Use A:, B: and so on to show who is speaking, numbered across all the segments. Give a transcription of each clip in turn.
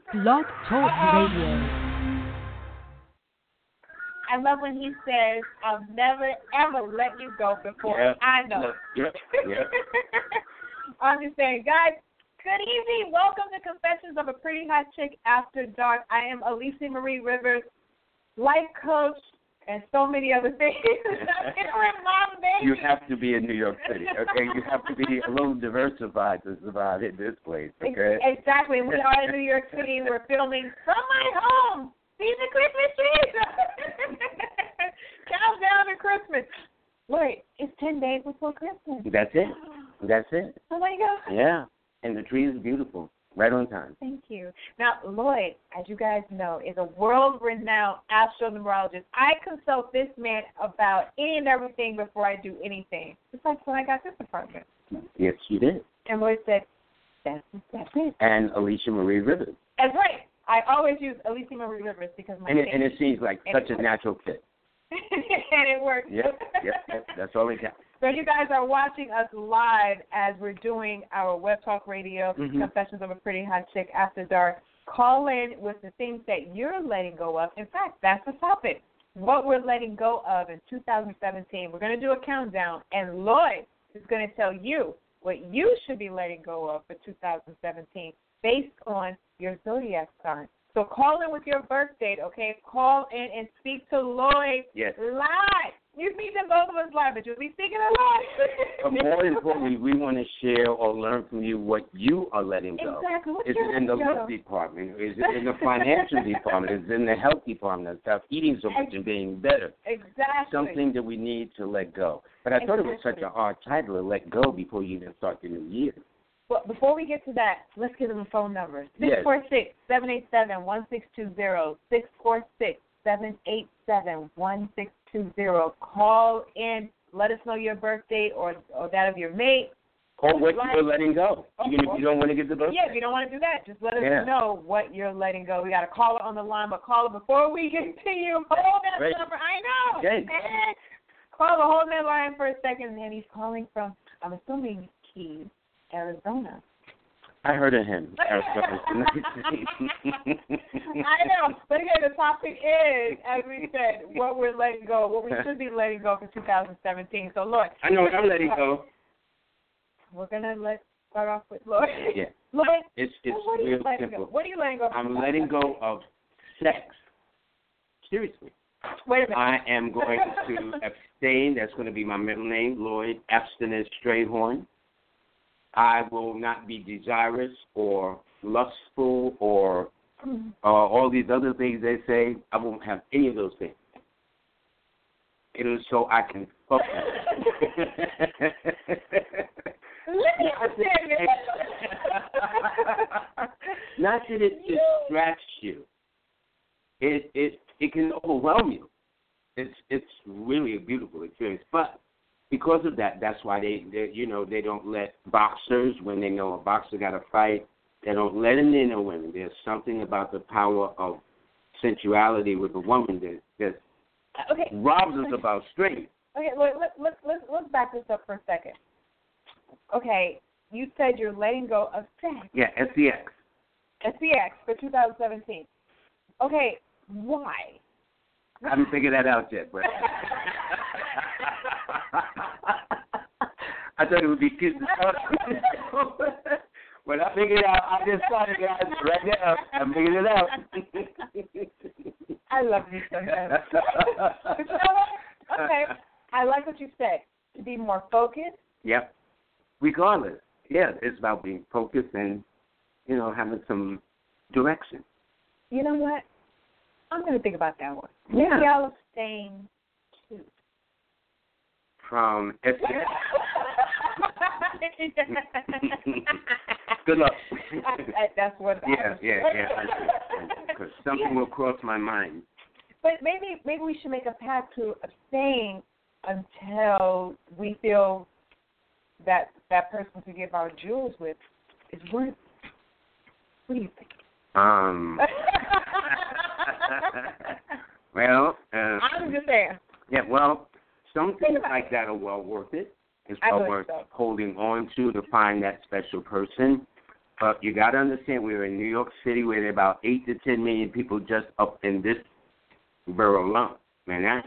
A: Blog Talk Radio.
B: I love when he says, "I'll never ever let you go before I know."
C: Yep.
B: I'm just saying, guys. Good evening. Welcome to Confessions of a Pretty Hot Chick After Dark. I am Alicia Marie Rivers, life coach, and so many other things.
C: You have to be in New York City, okay? You have to be a little diversified to survive in this place, okay?
B: Exactly. We are in New York City. We're filming from my home. See the Christmas trees. Countdown to Christmas. Wait, it's 10 days before Christmas.
C: That's it.
B: Oh, my God.
C: Yeah, and the tree is beautiful. Right on time.
B: Thank you. Now, Lloyd, as you guys know, is a world-renowned astronumerologist. I consult this man about any and everything before I do anything. It's like when I got this apartment.
C: Yes, you did.
B: And Lloyd said, that's it.
C: And Alicia Marie Rivers.
B: That's right. I always use Alicia Marie Rivers because my name.
C: And it seems like such a natural fit.
B: And it works.
C: Yep. That's all it counts.
B: So you guys are watching us live as we're doing our Web Talk Radio, Confessions of a Pretty Hot Chick After Dark. Call in with the things that you're letting go of. In fact, that's the topic, what we're letting go of in 2017. We're going to do a countdown, and Lloyd is going to tell you what you should be letting go of for 2017 based on your zodiac sign. So call in with your birth date, okay? Call in and speak to Lloyd live. You speak to both of us live, but you'll be speaking live.
C: But more importantly, we want to share or learn from you what you are letting go.
B: Exactly.
C: Is it in the love department? Is it in the financial department? Is it in the health department? Stop eating so much and being better.
B: Exactly.
C: Something that we need to let go. But I thought it was such an odd title to let go before you even start the new year.
B: Well, before we get to that, let's give them a phone number. 646-787-1620. 646-787-1620. Call in. Let us know your birth date or that of your mate.
C: Or what you're letting go. You don't want to get the birthday?
B: Yeah, if you don't want to do that, just let us know what you're letting go. We got a caller on the line, but caller, before we continue, hold that number. I know.
C: Okay.
B: Caller, hold that line for a second, and he's calling from, I'm assuming, Keys, Arizona.
C: I heard of him. Arizona.
B: I know. But again, the topic is, as we said, what we're letting go, what we should be letting go for 2017. So, Lloyd.
C: I know what I'm letting go.
B: We're going to start off with Lloyd.
C: Yeah.
B: Lloyd,
C: it's
B: real simple. What are you letting go?
C: I'm letting go of sex. Seriously.
B: Wait a minute.
C: I am going to abstain. That's going to be my middle name, Lloyd Abstinence Strayhorn. I will not be desirous or lustful or all these other things they say. I won't have any of those things. It is so I can focus. Not that it distracts you. It can overwhelm you. It's really a beautiful experience, but because of that, that's why they don't let boxers, when they know a boxer got to fight, they don't let them in or women. There's something about the power of sensuality with a woman that robs us of our strength.
B: Okay, let's back this up for a second. Okay, you said you're letting go of sex.
C: Yeah, SEX.
B: SEX for 2017. Okay, why?
C: I haven't figured that out yet, but I thought it would be cute to talk. When I figured it out, I just started guys right now. I figured it out.
B: I love you so much. Okay, I like what you said. To be more focused.
C: Yep. Regardless, yeah, it's about being focused and having some direction.
B: You know what? I'm going to think about that one.
C: Yeah.
B: Maybe I'll abstain too.
C: From SEX. Good luck.
B: That's what.
C: Yeah. Because something will cross my mind.
B: But maybe we should make a pact to abstain until we feel that person to give our jewels with is worth. What do you think?
C: Well,
B: I'm just saying.
C: Yeah, well, some things like that are well worth it. It's well worth holding on to find that special person. But you got to understand, we're in New York City where there are about 8 to 10 million people just up in this borough alone. Man,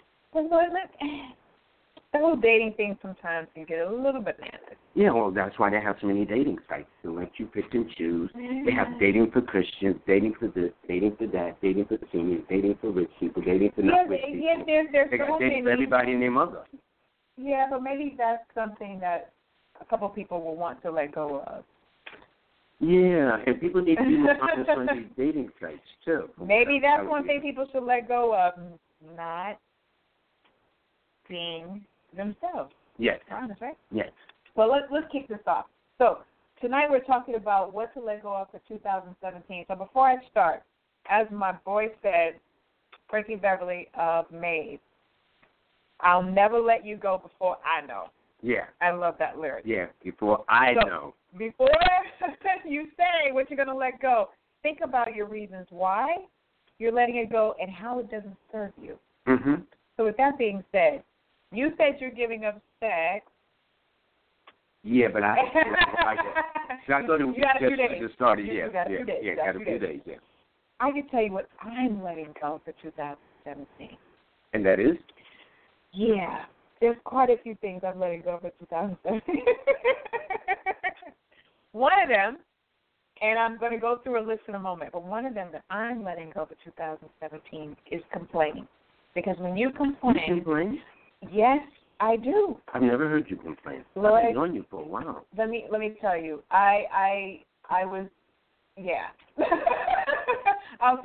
B: the whole dating thing sometimes can get a little bananas.
C: Yeah, well, that's why they have so many dating sites to let you pick and choose. They have dating for Christians, dating for this, dating for that, dating for seniors, dating for rich people, dating for not rich people.
B: Yeah, there's
C: they
B: so
C: got dating for everybody and their mother.
B: Yeah, but maybe that's something that a couple people will want to let go of.
C: Yeah, and people need to be more honest on these dating sites, too.
B: Maybe that's one thing people should let go of, not being themselves.
C: Yes.
B: Honest, right?
C: Yes.
B: Well, let's kick this off. So tonight we're talking about what to let go of for 2017. So before I start, as my boy said, Frankie Beverly of Maze, I'll never let you go before I know.
C: Yeah.
B: I love that lyric.
C: Yeah, before I know.
B: Before you say what you're going to let go, think about your reasons why you're letting it go and how it doesn't serve you.
C: Mm-hmm.
B: So with that being said, you said you're giving up sex.
C: Yeah, but I thought it was just started.
B: You got a few days.
C: Yeah, got a few days. Yeah.
B: I can tell you what I'm letting go for 2017.
C: And that is?
B: Yeah, there's quite a few things I'm letting go for 2017. One of them, and I'm going to go through a list in a moment, but one of them that I'm letting go for 2017 is complaining. Because when you complain...
C: You complain?
B: Yes, I do.
C: I've never heard you complain.
B: Lloyd,
C: I've been knowing you for a while.
B: Let me tell you, I was, yeah. I'll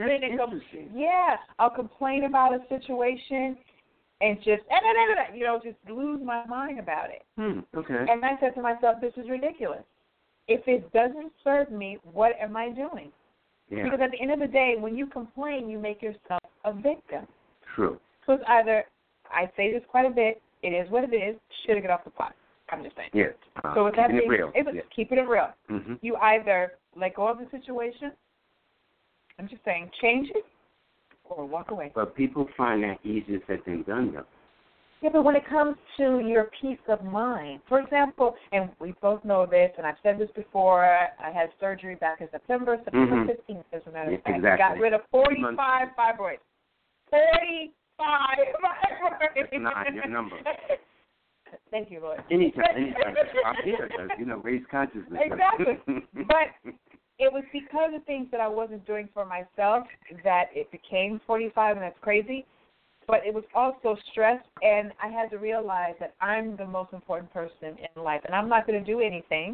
B: I'll complain about a situation and just just lose my mind about it.
C: Okay.
B: And I said to myself, this is ridiculous. If it doesn't serve me, what am I doing?
C: Yeah.
B: Because at the end of the day, when you complain, you make yourself a victim.
C: True.
B: So it's either, I say this quite a bit, it is what it is, should have get off the pot. I'm just saying.
C: Yes.
B: So with that being,
C: keeping it real.
B: Mm-hmm. You either let go of the situation, I'm just saying, change it, or walk away.
C: But people find that easier said than done, though.
B: Yeah, but when it comes to your peace of mind, for example, and we both know this, and I've said this before, I had surgery back in September 15th, as a matter of fact.
C: Exactly.
B: Got rid of 45 fibroids. 45 fibroids.
C: That's not your number.
B: Thank you, Lloyd.
C: Anytime. I'm here to, raise consciousness.
B: Exactly. But it was because of things that I wasn't doing for myself that it became 45, and that's crazy. But it was also stress, and I had to realize that I'm the most important person in life, and I'm not going to do anything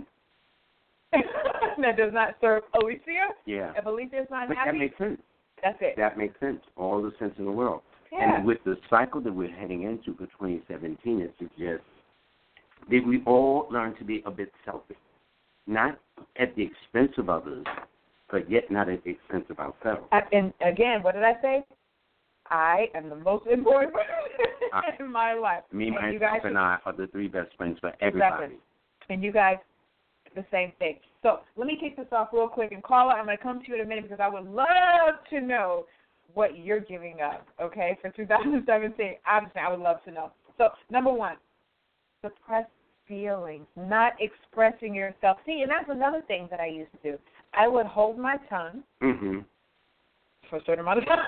B: that does not serve Alicia.
C: Yeah.
B: If Alicia is not happy,
C: that makes sense.
B: That's it.
C: That makes sense. All the sense in the world.
B: Yeah.
C: And with the cycle that we're heading into for 2017, it suggests that we all learn to be a bit selfish, not at the expense of others, but yet not at the expense of ourselves.
B: And again, what did I say? I am the most important person in my life.
C: Me, myself, and I are the three best friends for everybody.
B: Exactly. And you guys, the same thing. So let me kick this off real quick. And Carla, I'm going to come to you in a minute because I would love to know what you're giving up, okay, for 2017. Obviously, I would love to know. So, number one, suppress feelings, not expressing yourself. See, and that's another thing that I used to do. I would hold my tongue.
C: Mm-hmm.
B: For a certain amount of time.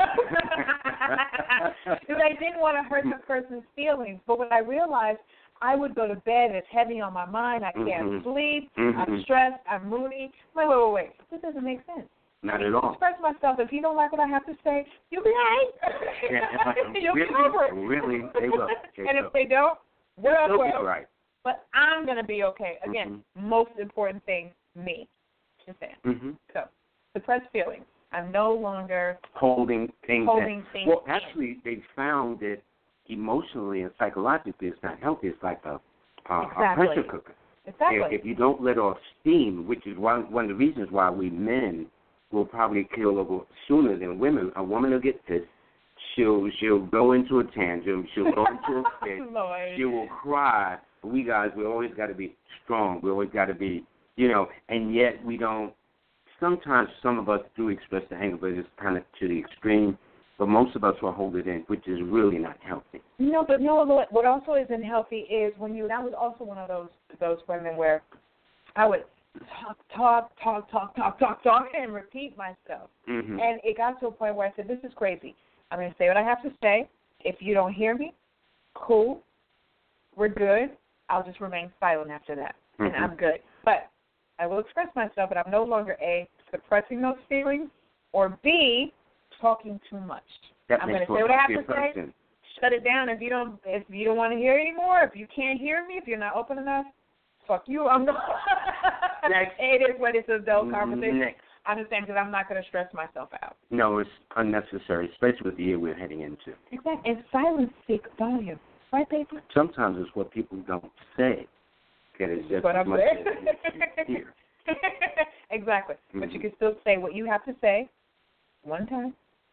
B: Because I didn't want to hurt the person's feelings. But when I realized I would go to bed, it's heavy on my mind, I can't sleep, I'm stressed, I'm moody. Wait. This doesn't make sense.
C: Not at all.
B: Express myself. If you don't like what I have to say, you'll be all right. You'll be over it.
C: Really, they will.
B: And if they don't, we're
C: all right.
B: But I'm going to be okay. Again, most important thing, me. Just saying.
C: Mm-hmm.
B: So, suppress feelings. I'm no longer
C: holding things. Well,
B: in.
C: Actually, they found that emotionally and psychologically it's not healthy. It's like a pressure cooker.
B: Exactly.
C: If you don't let off steam, which is one of the reasons why we men will probably kill over sooner than women. A woman will get pissed. She'll go into a tantrum. She'll go into a fit. She will cry. But we guys, we always got to be strong. We always got to be, and yet we don't. Sometimes some of us do express the anger, but it's kind of to the extreme. But most of us will hold it in, which is really not healthy.
B: But what also isn't healthy is when I was also one of those women where I would talk, and repeat myself.
C: Mm-hmm.
B: And it got to a point where I said, this is crazy. I'm going to say what I have to say. If you don't hear me, cool. We're good. I'll just remain silent after that, and I'm good. But I will express myself, but I'm no longer, A, suppressing those feelings, or B, talking too much. I'm going to say what I have to say. Shut it down if you don't want to hear it anymore. If you can't hear me, if you're not open enough, fuck you. I'm not.
C: Next.
B: It is what it's an adult conversation.
C: Next.
B: I understand, because I'm not going to stress myself out.
C: No, it's unnecessary, especially with the year we're heading into.
B: Exactly. And silence speaks volume. Right, paper?
C: Sometimes it's what people don't say that is just
B: But
C: as
B: I'm
C: much
B: there.
C: as you hear.
B: Exactly. But you can still say what you have to say one time.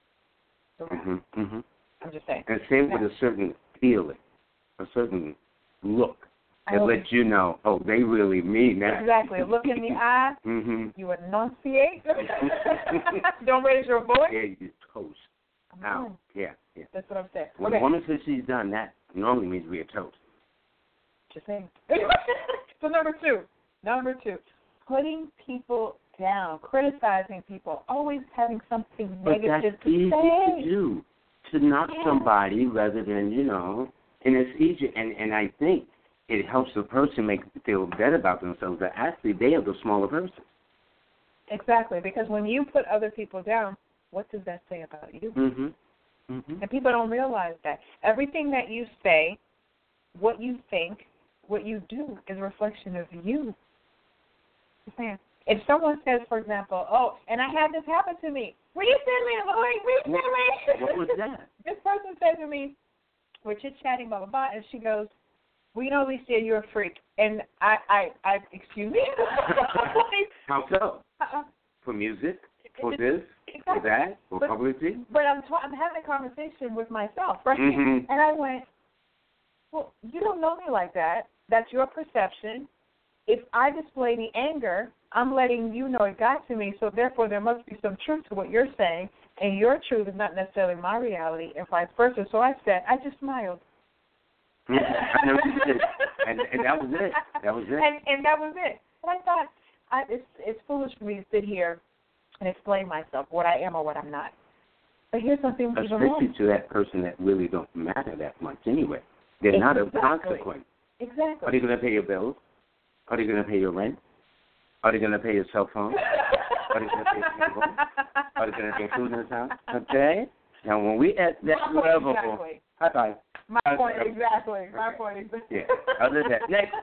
B: I'm just saying.
C: And say it with a certain feeling, a certain look that lets you know, oh, they really mean that.
B: Exactly. Look in the eye. You enunciate. Don't raise your voice.
C: Yeah, you toast. Out. Yeah.
B: That's what I'm saying.
C: When a woman says she's done that, normally means we are toast.
B: Just saying. So number two, putting people down, criticizing people, always having something negative
C: to say. To do, to knock somebody rather than, and it's easier. And I think it helps the person feel better about themselves that actually they are the smaller person.
B: Exactly, because when you put other people down, what does that say about you? And people don't realize that. Everything that you say, what you think, what you do is a reflection of you. If someone says, for example, oh, and I had this happen to me, will you send me a link?
C: What was that?
B: This person said to me, we're chit-chatting, blah, blah, blah, and she goes, well, Alicia, you're a freak. And I excuse me?
C: How so? For music? For this? For that? For publicity?
B: But I'm having a conversation with myself, right? And I went, well, you don't know me like that. That's your perception. If I display the anger, I'm letting you know it got to me, so therefore there must be some truth to what you're saying, and your truth is not necessarily my reality, and vice versa. So I just smiled.
C: I know you did. And that was it.
B: And that was it. And I thought, it's foolish for me to sit here and explain myself, what I am or what I'm not. But here's something even more.
C: Especially to that person that really don't matter that much anyway. They're not of consequence.
B: Exactly.
C: Are they going to pay your bills? Are they going to pay your rent? Are they going to pay your cell phone? Are they going to pay your cable? Are they going to pay food in the house? Okay? Now, when we at that level,
B: exactly.
C: high five.
B: My point exactly.
C: Yeah. Other than that, next.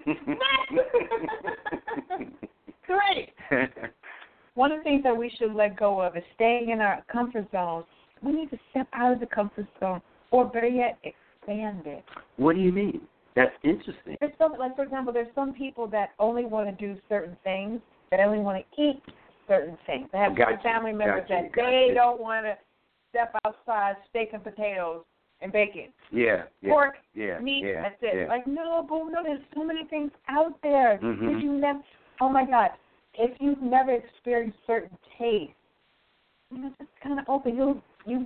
B: Great. One of the things that we should let go of is staying in our comfort zone. We need to step out of the comfort zone, or better yet, expand it.
C: What do you mean? That's interesting.
B: There's some, like, for example, there's some people that only want to do certain things, that only want to eat certain things. They have some family members that they don't want to step outside steak and potatoes and bacon. Pork, meat, that's it.
C: Yeah.
B: Like, no, boo, no, there's so many things out there. Did you never, oh, my God, if you've never experienced certain tastes, just kind of open.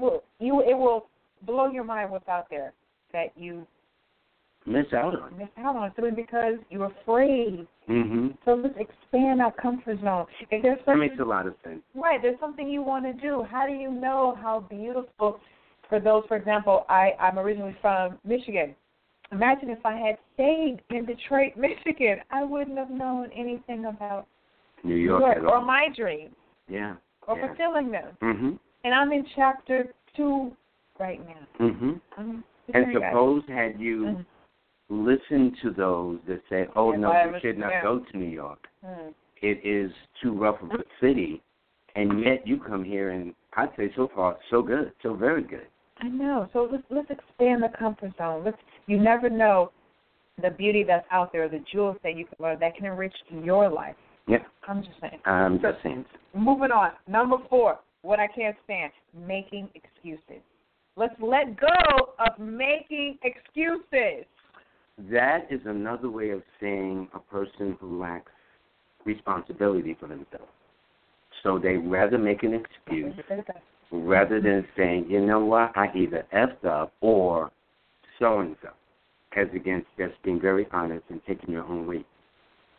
B: It will blow your mind what's out there that you
C: miss out on
B: simply because you're afraid. So let's expand our comfort zone. If there's
C: that makes a lot of sense.
B: Right, there's something you want to do. How do you know how beautiful? For those, for example, I'm originally from Michigan. Imagine if I had stayed in Detroit, Michigan, I wouldn't have known anything about
C: New York
B: or my dreams.
C: Yeah.
B: Or fulfilling them. And I'm in chapter 2 right now.
C: And suppose had you listened to those that say, oh, no, you should not go to New York. It is too rough of a city. And yet you come here and I'd say so far, so good, so very good.
B: I know. So let's expand the comfort zone. You never know the beauty that's out there, the jewels that you can learn that can enrich your life.
C: Yeah.
B: I'm just saying. Moving on. Number 4, what I can't stand, making excuses. Let's let go of making excuses.
C: That is another way of saying a person who lacks responsibility for themselves. So they rather make an excuse rather than saying, you know what, I either effed up or so-and-so, as against just being very honest and taking your own weight.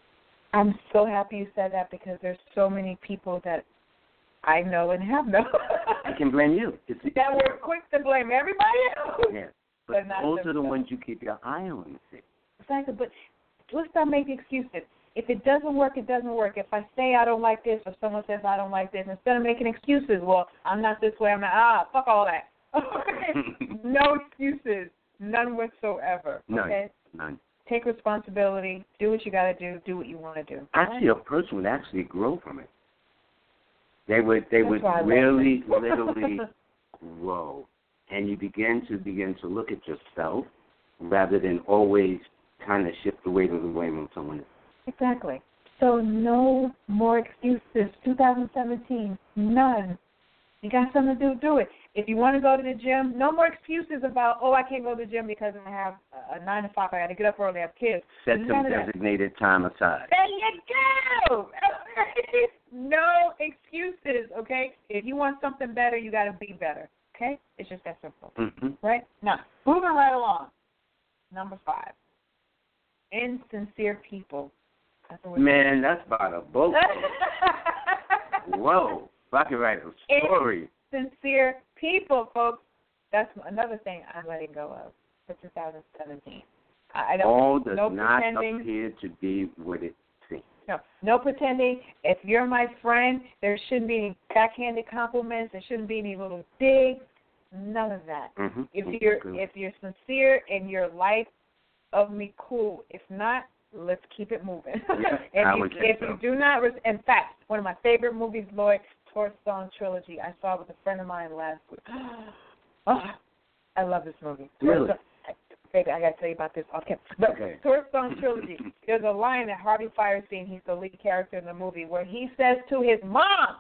B: I'm so happy you said that because there's so many people that I know and have known.
C: I can blame you.
B: That were quick to blame everybody else.
C: Yeah. But
B: not
C: those are the
B: themselves.
C: ones you keep your eye on. See?
B: Exactly. But let's not make excuses. If it doesn't work, it doesn't work. If I say I don't like this or someone says I don't like this, instead of making excuses, well, I'm not this way, I'm not, fuck all that. No excuses. None whatsoever. Okay?
C: None.
B: Take responsibility. Do what you got to do what you want to do.
C: Actually, a person would actually grow from it. They would
B: why I
C: really, literally grow. And you begin to look at yourself rather than always kind of shift the weight of the blame on someone else.
B: Exactly. So no more excuses. 2017, none. You got something to do it. If you want to go to the gym, no more excuses about, I can't go to the gym because I have a 9 to 5. I got to get up early, I have kids.
C: Set some designated time aside.
B: There you go. No excuses, okay? If you want something better, you got to be better, okay? It's just that simple, right? Now, moving right along. Number 5, insincere people.
C: Man, that's about a boat. Whoa. If I could write a story.
B: Sincere people, folks. That's another thing I'm letting go of for 2017. I don't.
C: All does
B: no
C: not
B: pretending.
C: appear to be what it seems.
B: No pretending. If you're my friend, there shouldn't be any backhanded compliments. There shouldn't be any little digs. None of that.
C: Mm-hmm.
B: If you're sincere in your life of me, cool. If not, let's keep it moving. If you do not, in fact, one of my favorite movies, Lloyd, Torchstone Trilogy. I saw it with a friend of mine last week. I love this movie.
C: Really?
B: Baby, I got to tell you about this. Okay. But Torchstone Trilogy, there's a line that Harvey Fierstein, he's the lead character in the movie, where he says to his mom,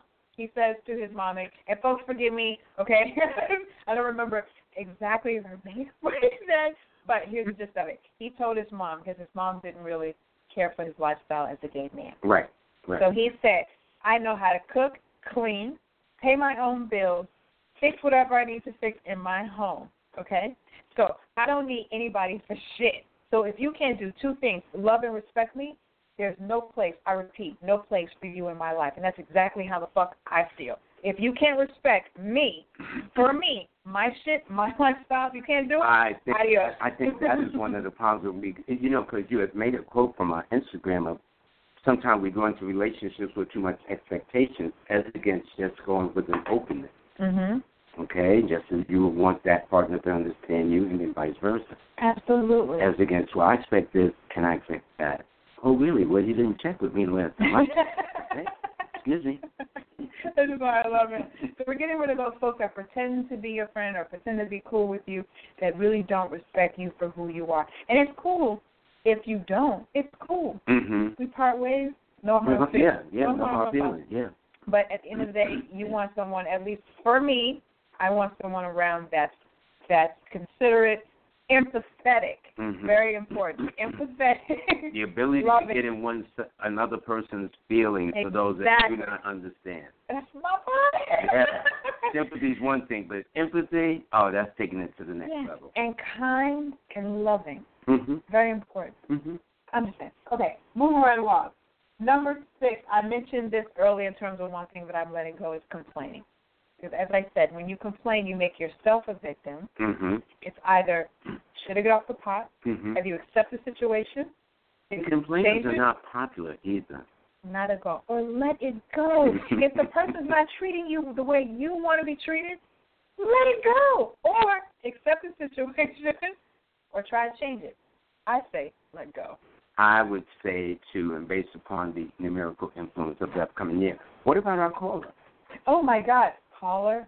B: and folks forgive me, okay? I don't remember exactly verbatim what he said, but here's the gist of it. He told his mom, because his mom didn't really care for his lifestyle as a gay man.
C: Right.
B: So he said, I know how to cook, clean, pay my own bills, fix whatever I need to fix in my home, okay? So I don't need anybody for shit. So if you can't do 2 things, love and respect me, there's no place, I repeat, no place for you in my life. And that's exactly how the fuck I feel. If you can't respect me, for me, my shit, my lifestyle, if you can't do it, adios.
C: I think that is one of the problems that because you had made a quote from our Instagram of sometimes we go into relationships with too much expectation as against just going with an openness. Mm-hmm. Okay? Just as you would want that partner to understand you and then vice versa.
B: Absolutely.
C: As against, I expect this, can I expect that? Oh, really? Well, you didn't check with me last time. Okay? Excuse me.
B: This is why I love it. So we're getting rid of those folks that pretend to be your friend or pretend to be cool with you that really don't respect you for who you are. And it's cool if you don't. It's cool.
C: Mm-hmm.
B: We part ways, no hard feelings.
C: No hard feelings,
B: But at the end of the day, you want someone, at least for me, I want someone around that's considerate, empathetic. Mm-hmm. Very important. Empathetic.
C: The ability to get in another person's feelings for those that do not understand.
B: That's my point.
C: Yeah. Sympathy is one thing, but empathy, that's taking it to the next level.
B: And kind and loving.
C: Mm-hmm.
B: Very important.
C: Mm-hmm.
B: Understand. Okay, moving right along. Number 6, I mentioned this earlier in terms of one thing that I'm letting go is complaining. Because as I said, when you complain, you make yourself a victim.
C: Mm-hmm.
B: It's either should I get off the pot?
C: Mm-hmm.
B: Have you accepted the situation?
C: Complaints are not popular either.
B: Not at all. Or let it go. If the person's not treating you the way you want to be treated, let it go. Or accept the situation or try to change it. I say let go.
C: I would say, too, and based upon the numerical influence of the upcoming year, what about our caller?
B: Oh, my God. Caller,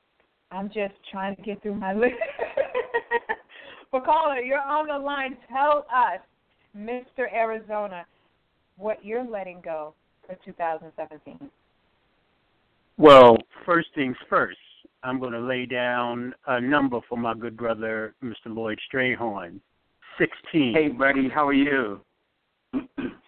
B: I'm just trying to get through my list. But caller, you're on the line. Tell us, Mr. Arizona, what you're letting go for 2017.
D: Well, first things first, I'm going to lay down a number for my good brother, Mr. Lloyd Strayhorn, 16.
C: Hey, buddy, how are you?
B: Go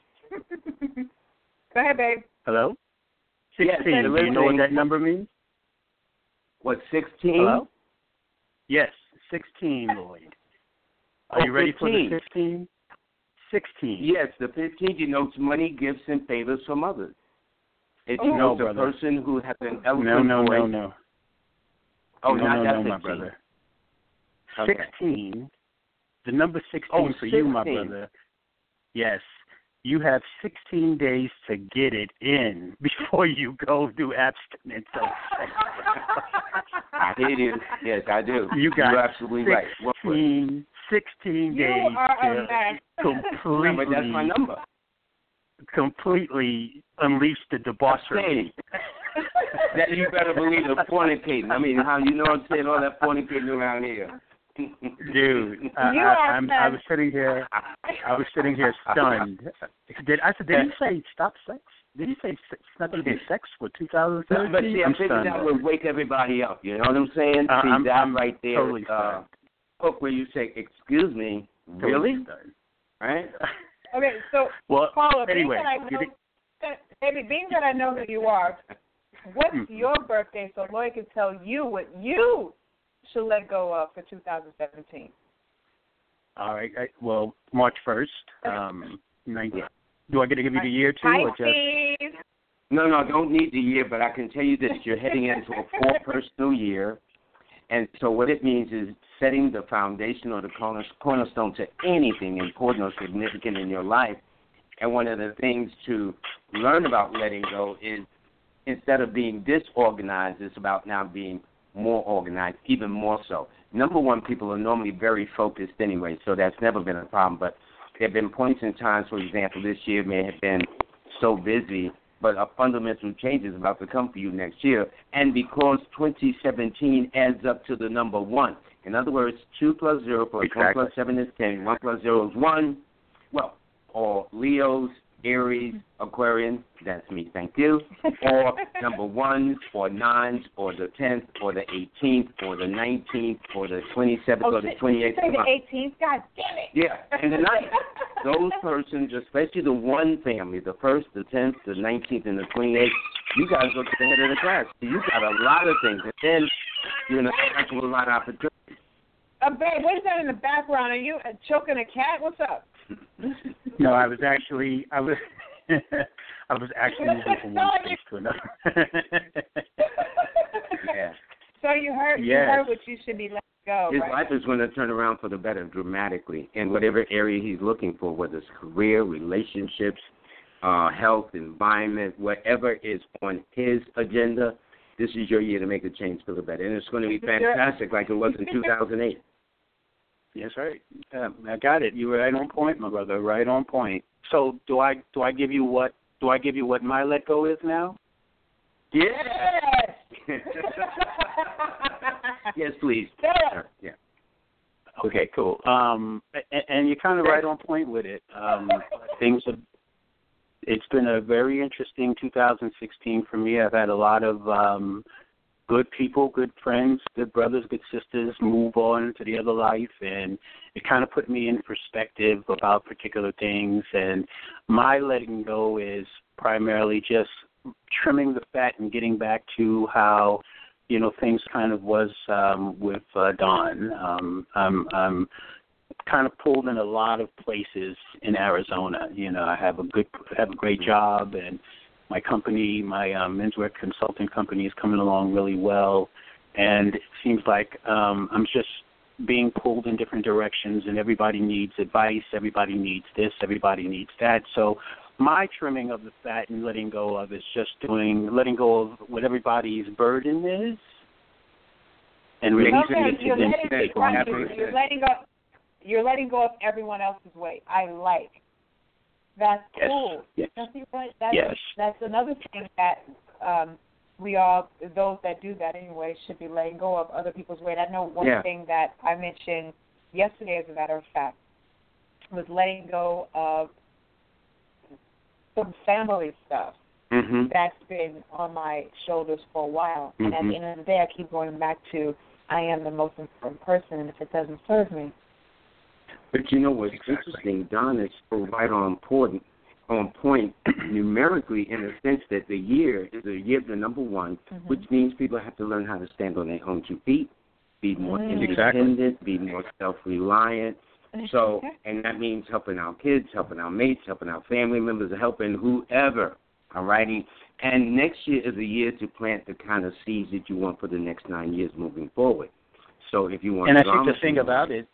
B: ahead, babe.
D: Hello? 16.
C: Yes,
D: do you know what that number means?
C: What, 16?
D: Hello? Yes, 16, Lloyd. Are you ready
C: 15.
D: for the 15? 16.
C: Yes, the 15 denotes money, gifts, and favors from others. It
D: Oh,
C: denotes
D: no,
C: a
D: brother.
C: person who has an eloquent voice.
D: No.
C: Oh,
D: no,
C: not
D: no,
C: that
D: no,
C: 15.
D: my brother.
C: Okay.
D: 16, the number 16
C: Oh,
D: for you, my
C: 16.
D: brother. Yes. You have 16 days to get it in before you go do abstinence.
C: I hear you. Yes, I do.
D: You're
C: absolutely right.
D: 16
B: You
D: days
B: are a
D: to
B: mess.
C: Remember, that's my number.
D: completely unleash the debauchery.
C: That you better believe the fornicating. I mean, how you know I'm saying all that fornicating around here.
D: Dude, I was sitting here stunned. Did he say stop sex? Did he say it's not going to be sex for 2017?
C: But see, I figured that would wake everybody up. You know what I'm saying? See,
D: I'm
C: right there.
D: Totally stunned.
C: Hook where you say, excuse me, really?
D: Stunned.
C: Right?
B: Okay, so
D: Well,
B: Paula,
D: anyway,
B: being that I know who you are, what's your birthday so Lloyd can tell you what you should let go of for 2017?
D: All right. Well, March 1st. 19. Do I get to give you the year too, or just?
C: No, don't need the year, but I can tell you this: you're heading into a full personal year, and so what it means is setting the foundation or the cornerstone to anything important or significant in your life. And one of the things to learn about letting go is instead of being disorganized, it's about now being more organized, even more so. Number one, people are normally very focused anyway, so that's never been a problem. But there have been points in time, for example, this year may have been so busy, but a fundamental change is about to come for you next year. And because 2017 adds up to the number 1, in other words, 2 plus 0 plus 1 plus 7 is 10, 1 plus 0 is 1. Well, or Leos, Aries, Aquarian, that's me, thank you, or number 1s, or 9s, or the 10th, or the 18th, or the 19th, or the 27th, or the 28th.
B: You say the 18th? God damn it.
C: Yeah, and the 9th. Those persons, especially the 1 family, the 1st, the 10th, the 19th, and the 28th, you guys go to the head of the class. You got a lot of things, and then you're in a cycle with a lot of opportunities.
B: Babe, what is that in the background? Are you choking a cat? What's up?
D: No, I was actually moving from one place to another.
C: Yeah.
B: So you heard what you should be letting go.
C: His
B: right?
C: life is going to turn around for the better dramatically in whatever area he's looking for, whether it's career, relationships, health, environment, whatever is on his agenda. This is your year to make a change for the better, and it's going to be fantastic, like it was in 2008.
D: Yes, right. I got it. You were right on point, my brother. Right on point. So, do I give you what my let go is now?
C: Yes. Yes, please. Yeah.
D: Okay, cool. And you're kind of right on point with it. It's been a very interesting 2016 for me. I've had a lot of good people, good friends, good brothers, good sisters move on to the other life, and it kind of put me in perspective about particular things. And my letting go is primarily just trimming the fat and getting back to how, things kind of was with Don. I'm kind of pulled in a lot of places in Arizona. I have a great job, and my company, my menswear consulting company, is coming along really well, and it seems like I'm just being pulled in different directions, and everybody needs advice, everybody needs this, everybody needs that. So my trimming of the fat and letting go of is just letting go of what everybody's burden is, and releasing it to them to take on.
B: You're letting go of everyone else's weight. I like. That's cool.
D: Yes.
B: That's another thing that we all, those that do that anyway, should be letting go of other people's weight. I know one thing that I mentioned yesterday, as a matter of fact, was letting go of some family stuff that's been on my shoulders for a while. And at the end of the day, I keep going back to I am the most important person, and if it doesn't serve me.
C: But you know what's interesting, Don, is so right on point numerically, in the sense that the year is the year of the number 1, which means people have to learn how to stand on their own 2 feet, be more independent, be more self-reliant, So, and that means helping our kids, helping our mates, helping our family members, helping whoever, all righty? And next year is a year to plant the kind of seeds that you want for the next 9 years moving forward. So if you want
D: and I think the thing about it,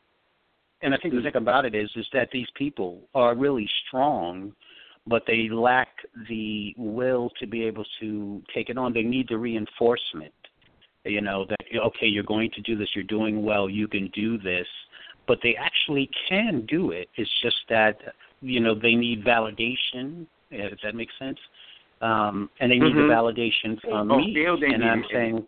D: is that these people are really strong, but they lack the will to be able to take it on. They need the reinforcement, that, okay, you're going to do this, you're doing well, you can do this. But they actually can do it. It's just that, they need validation, if that makes sense. And they need the validation from me. And I'm saying,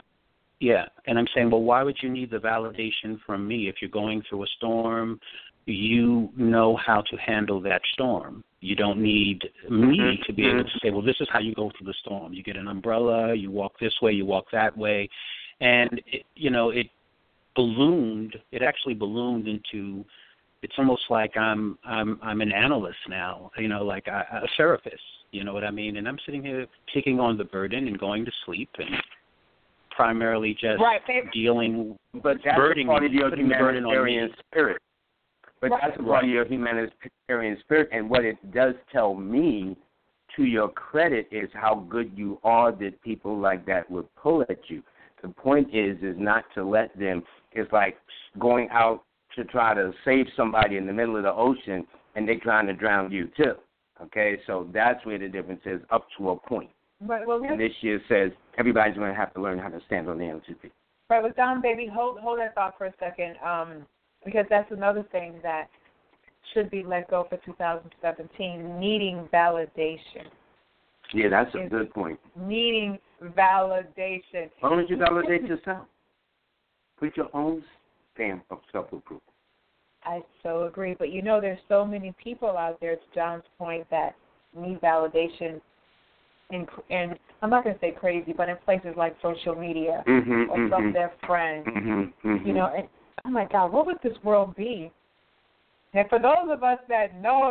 D: and I'm saying, well, why would you need the validation from me? If you're going through a storm, you know how to handle that storm. You don't need me to be able to say, well, this is how you go through the storm. You get an umbrella, you walk this way, you walk that way. And, it ballooned. It actually ballooned into, it's almost like I'm an analyst now, like a therapist, you know what I mean? And I'm sitting here taking on the burden and going to sleep and primarily just dealing,
C: but that's
D: burdening,
C: part of your
D: putting the burden on me.
C: Spirit. But that's a part of your humanitarian spirit, and what it does tell me, to your credit, is how good you are that people like that would pull at you. The point is not to let them. It's like going out to try to save somebody in the middle of the ocean, and they're trying to drown you too. Okay, so that's where the difference is, up to a point.
B: Right.
C: And this year says everybody's going to have to learn how to stand on their own 2 feet.
B: Right. Well, Don, baby, hold that thought for a second, because that's another thing that should be let go for 2017, needing validation.
C: Yeah, that's a good point.
B: Needing validation.
C: Why don't you validate yourself? Put your own stamp of self-approval.
B: I so agree. But, there's so many people out there, to John's point, that need validation. And I'm not going to say crazy, but in places like social media or from their friends. And, oh, my God, what would this world be? And for those of us that know,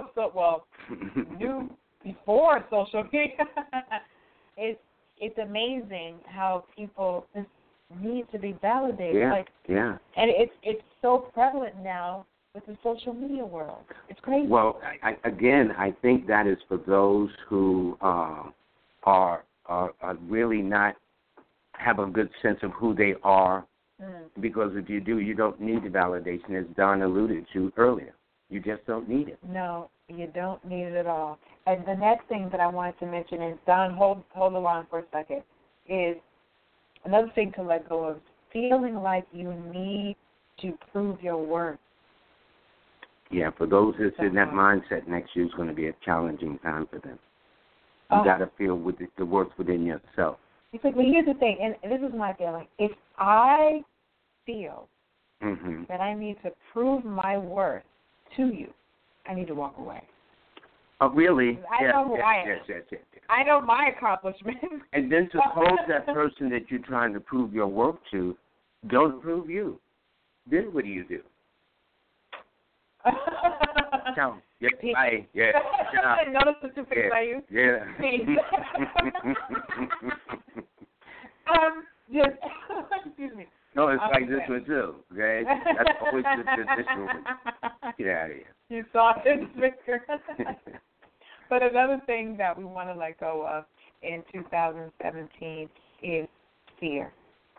B: knew before social media, it's amazing how people just need to be validated. And it's so prevalent now with the social media world. It's crazy.
C: Well, I think that is for those who are really not have a good sense of who they are. Because if you do, you don't need the validation, as Don alluded to earlier. You just don't need it.
B: No, you don't need it at all. And the next thing that I wanted to mention is, Don, hold the line for a second, is another thing to let go of, feeling like you need to prove your worth.
C: Yeah, for those that's in that mindset, next year is going to be a challenging time for them. You got to feel with the worth within yourself.
B: Well, here's the thing, and this is my feeling. If I feel that I need to prove my worth to you, I need to walk away.
C: Oh, really?
B: I know who I am.
C: Yes.
B: I know my accomplishments.
C: And then suppose that person that you're trying to prove your worth to don't prove you. Then what do you do? Tell them. Yes, bye. Yeah.
B: Notice the 2 fingers I use?
C: Yeah.
B: Excuse me.
C: No, it's like this one too, okay? That's always the traditional one. Get out of here.
B: You saw it, Victor. But another thing that we want to let go of in 2017 is fear.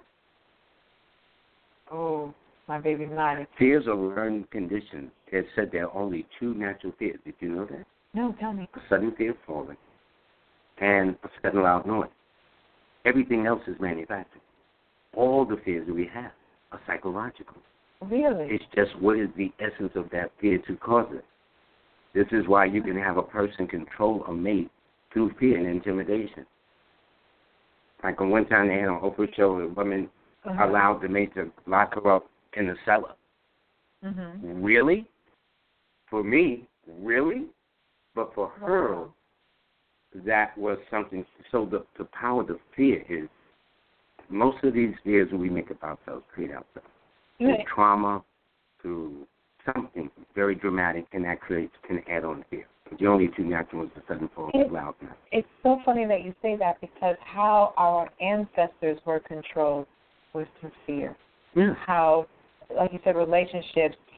B: Oh, my baby's nodding.
C: Fears are learned conditions. It said there are only 2 natural fears. Did you know that?
B: No, tell me.
C: A sudden fear of falling and a sudden loud noise. Everything else is manufactured. All the fears that we have are psychological.
B: Really?
C: It's just what is the essence of that fear to cause it. This is why you can have a person control a mate through fear and intimidation. Like on one time they had on Oprah show, a woman allowed the mate to lock her up in the cellar. Really? For me, really? But for her, that was something. So the power of the fear is, most of these fears we make up ourselves, create ourselves. Through trauma, through something very dramatic, and that can add on fear. The only 2 natural ones, the sudden fall and loudness.
B: It's so funny that you say that, because how our ancestors were controlled was through fear.
C: Yeah.
B: How, like you said, relationships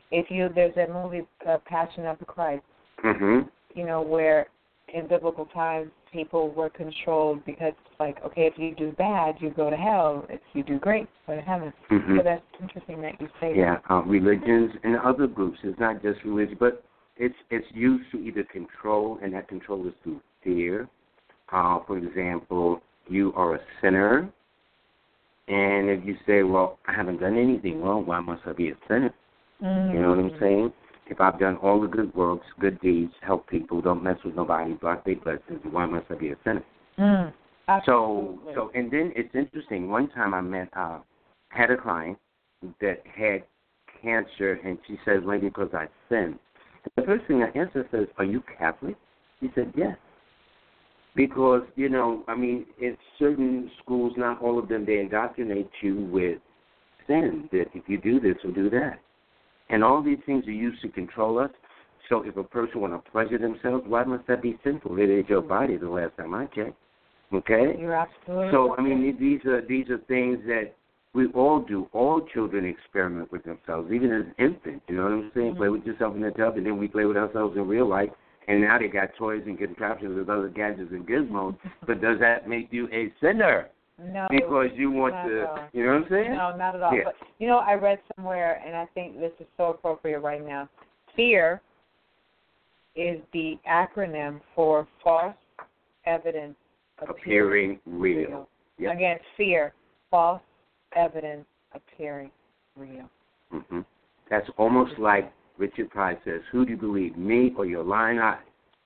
B: there's that movie, Passion of the Christ,
C: Mm-hmm.
B: Where in biblical times people were controlled because it's like, okay, if you do bad, you go to hell. If you do great, you go to heaven.
C: Mm-hmm.
B: So that's interesting that you say
C: that. Yeah, religions and other groups. It's not just religion, but it's used to either control, and that control is through fear. For example, you are a sinner, and if you say, well, I haven't done anything wrong, why must I be a sinner?
B: Mm-hmm.
C: You know what I'm saying? If I've done all the good works, good deeds, help people, don't mess with nobody, block their blessings, why must I be a sinner? So, and then it's interesting. One time I had a client that had cancer, and she says, maybe because I sinned. The first thing I answered says, are you Catholic? She said, yes. Because, in certain schools, not all of them, they indoctrinate you with sin, that if you do this or do that. And all these things are used to control us. So if a person want to pleasure themselves, why must that be sinful? It is your body the last time I checked. Okay?
B: You're absolutely
C: So, these are things that we all do. All children experiment with themselves, even as infants. You know what I'm saying? Mm-hmm. Play with yourself in the tub, and then we play with ourselves in real life. And now they got toys and contraptions with other gadgets and gizmos. But does that make you a sinner?
B: No.
C: Because you want to, you know what I'm saying?
B: No, not at all.
C: Yeah.
B: But, I read somewhere, and I think this is so appropriate right now. Fear is the acronym for false evidence appearing real. Yep. Again, fear, false evidence appearing real.
C: Mm-hmm. That's almost like Richard Pryor says, who do you believe, me or your lying eye?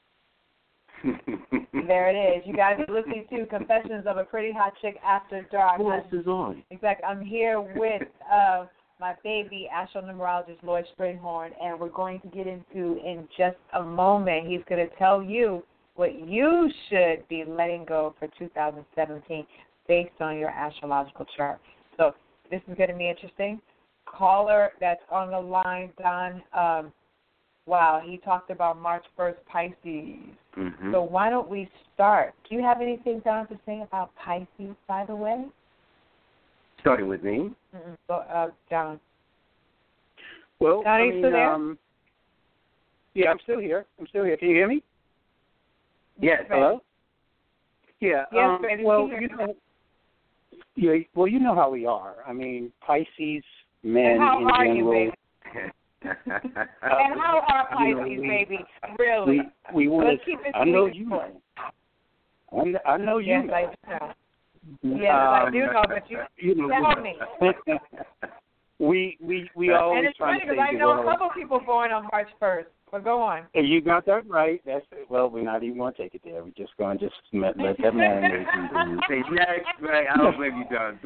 B: There it is. You guys are listening to Confessions of a Pretty Hot Chick After Dark.
C: Who else is on?
B: Exactly. I'm here with my baby, astronumerologist Lloyd Springhorn, and we're going to get into, in just a moment, he's going to tell you what you should be letting go for 2017 based on your astrological chart. So this is going to be interesting. Caller that's on the line, Don, wow, he talked about March 1st, Pisces.
C: Mm-hmm.
B: So why don't we start? Do you have anything, Don, to say about Pisces, by the way?
C: Starting with me?
B: Don.
D: Well,
B: Don, are you still there?
D: Yeah, I'm still here. Can you hear me?
C: Yes.
D: Hello? Yeah.
B: Yes, baby.
D: Well, you know how we are. Pisces men
B: and how
D: in
B: are
D: general.
B: You, baby? And how are Pisces, baby? Really?
D: We want
B: to keep it.
D: I know you know. I know you
B: yes,
D: know.
B: I do. Yes, I do know, but you tell me.
D: we always
B: and it's
D: trying
B: funny
D: to
B: because
D: say
B: I know a couple people born on March 1st. But go on.
D: And you got that right. That's it. Well, we're not even going to take it there. We're just going to just let that marinate.
C: Say next, right? I don't blame you, Don.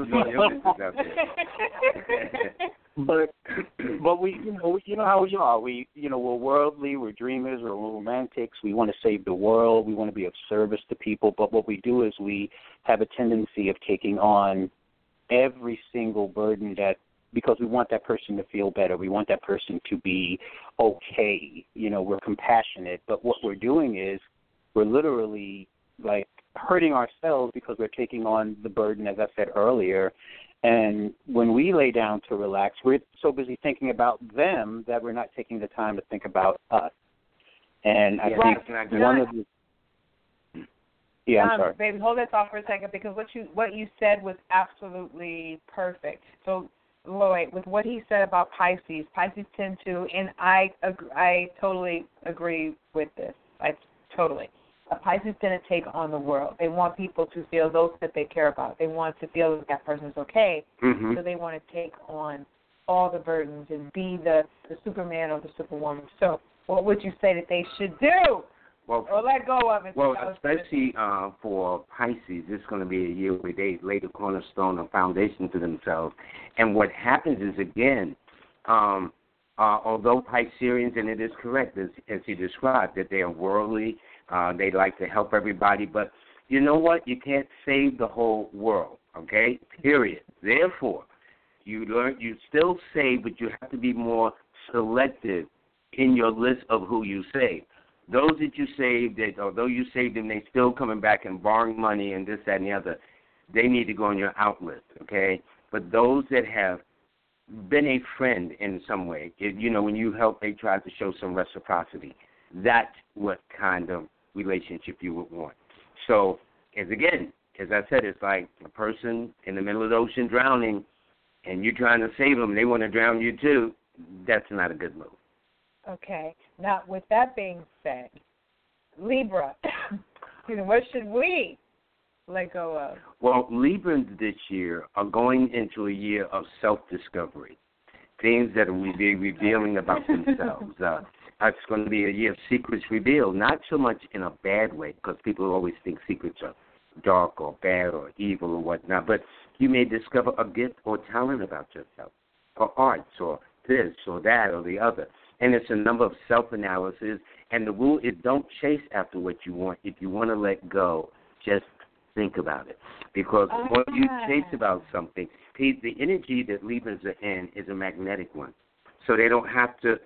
D: But we, you know how we are. We're worldly. We're dreamers. We're romantics. We want to save the world. We want to be of service to people. But what we do is we have a tendency of taking on every single burden because we want that person to feel better. We want that person to be okay. We're compassionate. But what we're doing is we're literally like hurting ourselves because we're taking on the burden, as I said earlier. And when we lay down to relax, we're so busy thinking about them that we're not taking the time to think about us. And I think one of the... Yeah, I'm sorry.
B: Baby, hold that thought for a second because what you said was absolutely perfect. So, Lloyd, with what he said about Pisces tend to, and I totally agree with this. Totally. Pisces tend to take on the world. They want people to feel those that they care about. They want to feel that person's okay.
C: Mm-hmm.
B: So they want to take on all the burdens and be the Superman or the Superwoman. So what would you say that they should do? Or let go of it?
C: Well, especially for Pisces, it's going to be a year where they lay the cornerstone or foundation to themselves. And what happens is, again, although Pisceans, and it is correct, as he described, that they are worldly, they like to help everybody, but you know what? You can't save the whole world, okay? Period. Therefore, you still save, but you have to be more selective in your list of who you save. Those that you saved, that although you saved them, they still coming back and borrowing money and this, that, and the other. They need to go on your out list, okay? But those that have been a friend in some way. When you help, they try to show some reciprocity. That's what kind of relationship you would want. So, as I said, it's like a person in the middle of the ocean drowning, and you're trying to save them. They want to drown you too. That's not a good move.
B: Okay. Now, with that being said, Libra, what should we let go of?
C: Well, Librans this year are going into a year of self-discovery, things that will be revealing about themselves. It's going to be a year of secrets revealed, not so much in a bad way, because people always think secrets are dark or bad or evil or whatnot, but you may discover a gift or talent about yourself, or arts, or this or that or the other. And it's a number of self-analysis, and the rule is don't chase after what you want. If you want to let go, just think about it. Because when you chase about something, the energy that Librans are in is a magnetic one. So they don't have to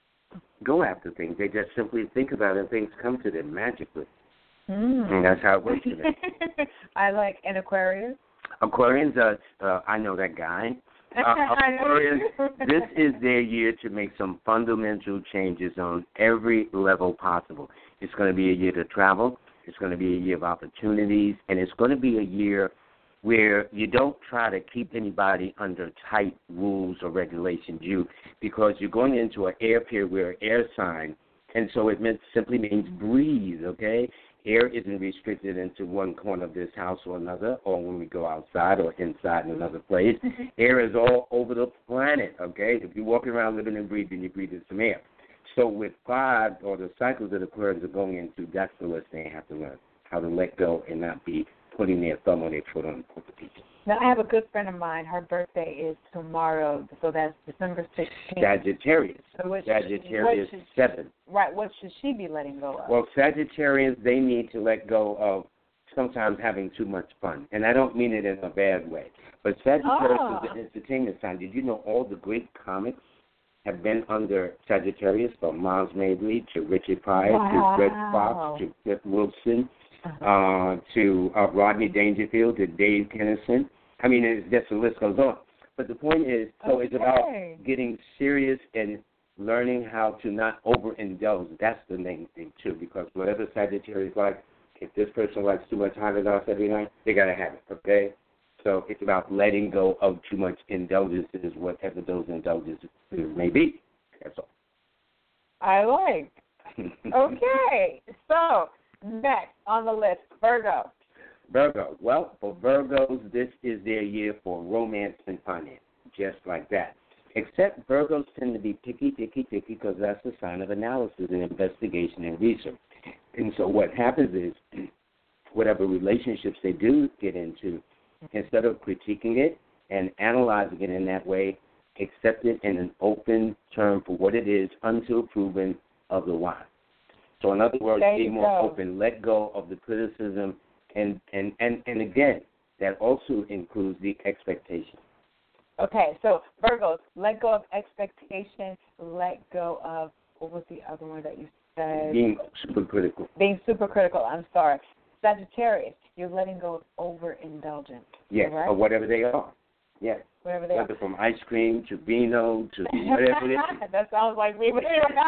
C: go after things. They just simply think about it, and things come to them magically. And that's how it works for them.
B: I like an Aquarius.
C: Aquarians, I know that guy. Aquarians, this is their year to make some fundamental changes on every level possible. It's going to be a year to travel. It's going to be a year of opportunities. And it's going to be a year where you don't try to keep anybody under tight rules or regulations, because you're going into an air period, we're an air sign, and so it simply means breathe, okay? Air isn't restricted into one corner of this house or another, or when we go outside or inside in another place. Air is all over the planet, okay? If you're walking around living and breathing, you breathe in some air. So with 5, or the cycles that Aquarians are going into, that's the lesson they have to learn, how to let go and not be putting their thumb on their foot on the people.
B: Now, I have a good friend of mine. Her birthday is tomorrow, so that's December 16th.
C: Sagittarius.
B: So
C: Sagittarius 7.
B: Right. What should she be letting go of?
C: Well, Sagittarians, they need to let go of sometimes having too much fun. And I don't mean it in a bad way. But Sagittarius is an entertainment sign. Did you know all the great comics have been under Sagittarius, from Miles Mabley to Richard Pryor to Red Fox to Flip Wilson, to Rodney Dangerfield to Dave Kennison. I mean, the list goes on. But the point is, so it's about getting serious and learning how to not overindulge. That's the main thing, too, because whatever Sagittarius like, if this person likes too much Haagen-Dazs every night, they got to have it, okay? So it's about letting go of too much indulgences, whatever those indulgences may be. That's all.
B: I like. Okay. So, next on the list, Virgo.
C: Virgo. Well, for Virgos, this is their year for romance and finance, just like that. Except Virgos tend to be picky, because that's a sign of analysis and investigation and research. And so what happens is, whatever relationships they do get into, instead of critiquing it and analyzing it in that way, accept it in an open term for what it is until proven otherwise. So in other words, be more open, let go of the criticism, and again, that also includes the expectation.
B: Okay, so Virgos, let go of expectation, let go of, what was the other one that you said?
C: Being supercritical.
B: Being supercritical, I'm sorry. Sagittarius, you're letting go of overindulgence.
C: Yes,
B: right?
C: or whatever they are. Yes.
B: Whatever they are.
C: Whether from ice cream to vino to whatever it is.
B: That sounds like Libra.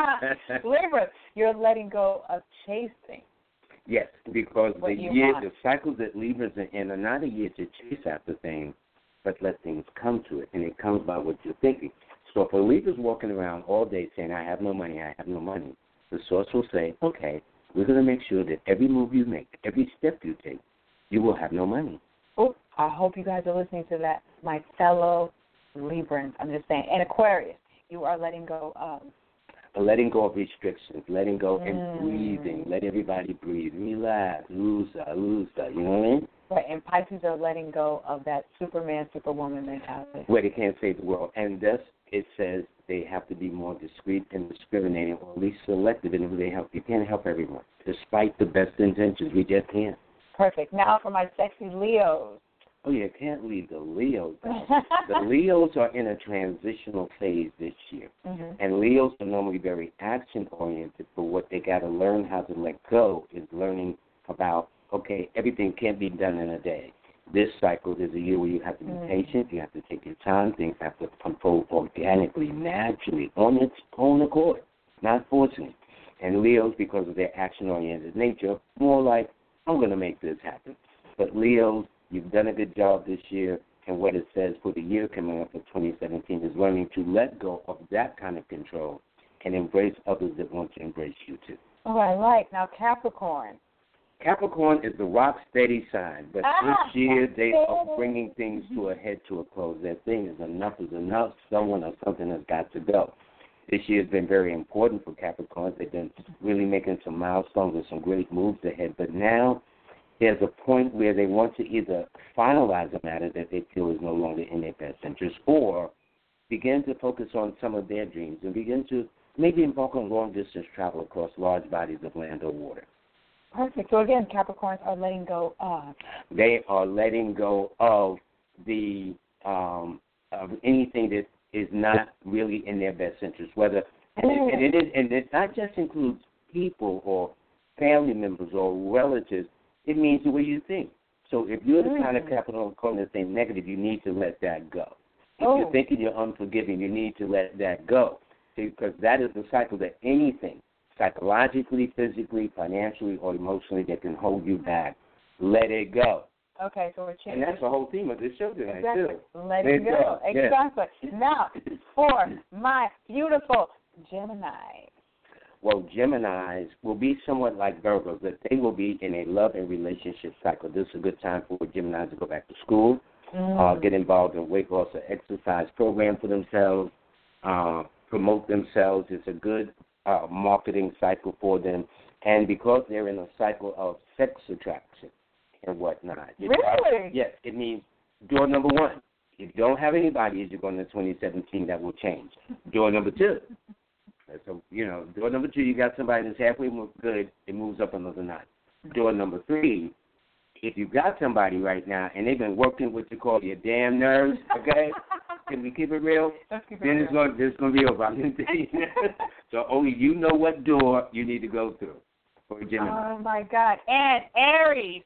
B: Libra, you're letting go of chasing.
C: Yes, because the cycles that Libras are in are not a year to chase after things, but let things come to it, and it comes by what you're thinking. So if a Libra's walking around all day saying, I have no money, the source will say, okay, we're going to make sure that every move you make, every step you take, you will have no money.
B: Oh, I hope you guys are listening to that, my fellow Librans. I'm just saying. And Aquarius, you are letting go of.
C: Letting go of restrictions, letting go and breathing. Let everybody breathe. Relax, lose, you know what I mean?
B: Right, and Pisces are letting go of that Superman, Superwoman mentality.
C: Where they can't save the world. And thus, it says they have to be more discreet and discriminating, or at least selective in who they help. You can't help everyone, despite the best intentions. We just can't.
B: Perfect. Now for my sexy Leos.
C: Oh, you can't leave the Leos out. The Leos are in a transitional phase this year. And Leos are normally very action-oriented, but what they got to learn how to let go is learning about, okay, everything can't be done in a day. This cycle is a year where you have to be patient, you have to take your time, things have to unfold organically, naturally, on its own accord, not forcing it. And Leos, because of their action-oriented nature, more like, I'm going to make this happen. But Leos, you've done a good job this year, and what it says for the year coming up in 2017 is learning to let go of that kind of control and embrace others that want to embrace you too.
B: Oh, I like. Now, Capricorn.
C: Capricorn is the rock-steady sign, but this year they are bringing things to a head, to a close. Their thing is enough, someone or something has got to go. This year has been very important for Capricorns. They've been really making some milestones and some great moves ahead, but now there's a point where they want to either finalize a matter that they feel is no longer in their best interest, or begin to focus on some of their dreams and begin to maybe embark on long-distance travel across large bodies of land or water.
B: Perfect. So, again, Capricorns are letting go of.
C: They are letting go of the of anything that is not really in their best interest, whether and it not just includes people or family members or relatives. It means the way you think. So if you're the kind of Capricorn that's saying negative, you need to let that go. If you're thinking you're unforgiving, you need to let that go. Because that is the cycle that anything, psychologically, physically, financially, or emotionally, that can hold you back, let it go.
B: Okay, so we're changing.
C: And that's the whole theme of this show tonight,
B: exactly.
C: too.
B: Let it go. Exactly.
C: Yes.
B: Now, for my beautiful Gemini.
C: Well, Geminis will be somewhat like Virgos, that they will be in a love and relationship cycle. This is a good time for Geminis to go back to school, get involved in weight loss or exercise program for themselves, promote themselves. It's a good marketing cycle for them. And because they're in a cycle of sex attraction and whatnot.
B: Really?
C: Yes, it means door number one. If you don't have anybody as you go into 2017, that will change. Door number two. So, door number two, you got somebody that's halfway good, it moves up another notch. Door number three, if you got somebody right now and they've been working what you call your damn nerves, okay? Can we keep it real? Then it's going to be over. So only you know what door you need to go through for Gemini.
B: Oh, my God. And Aries.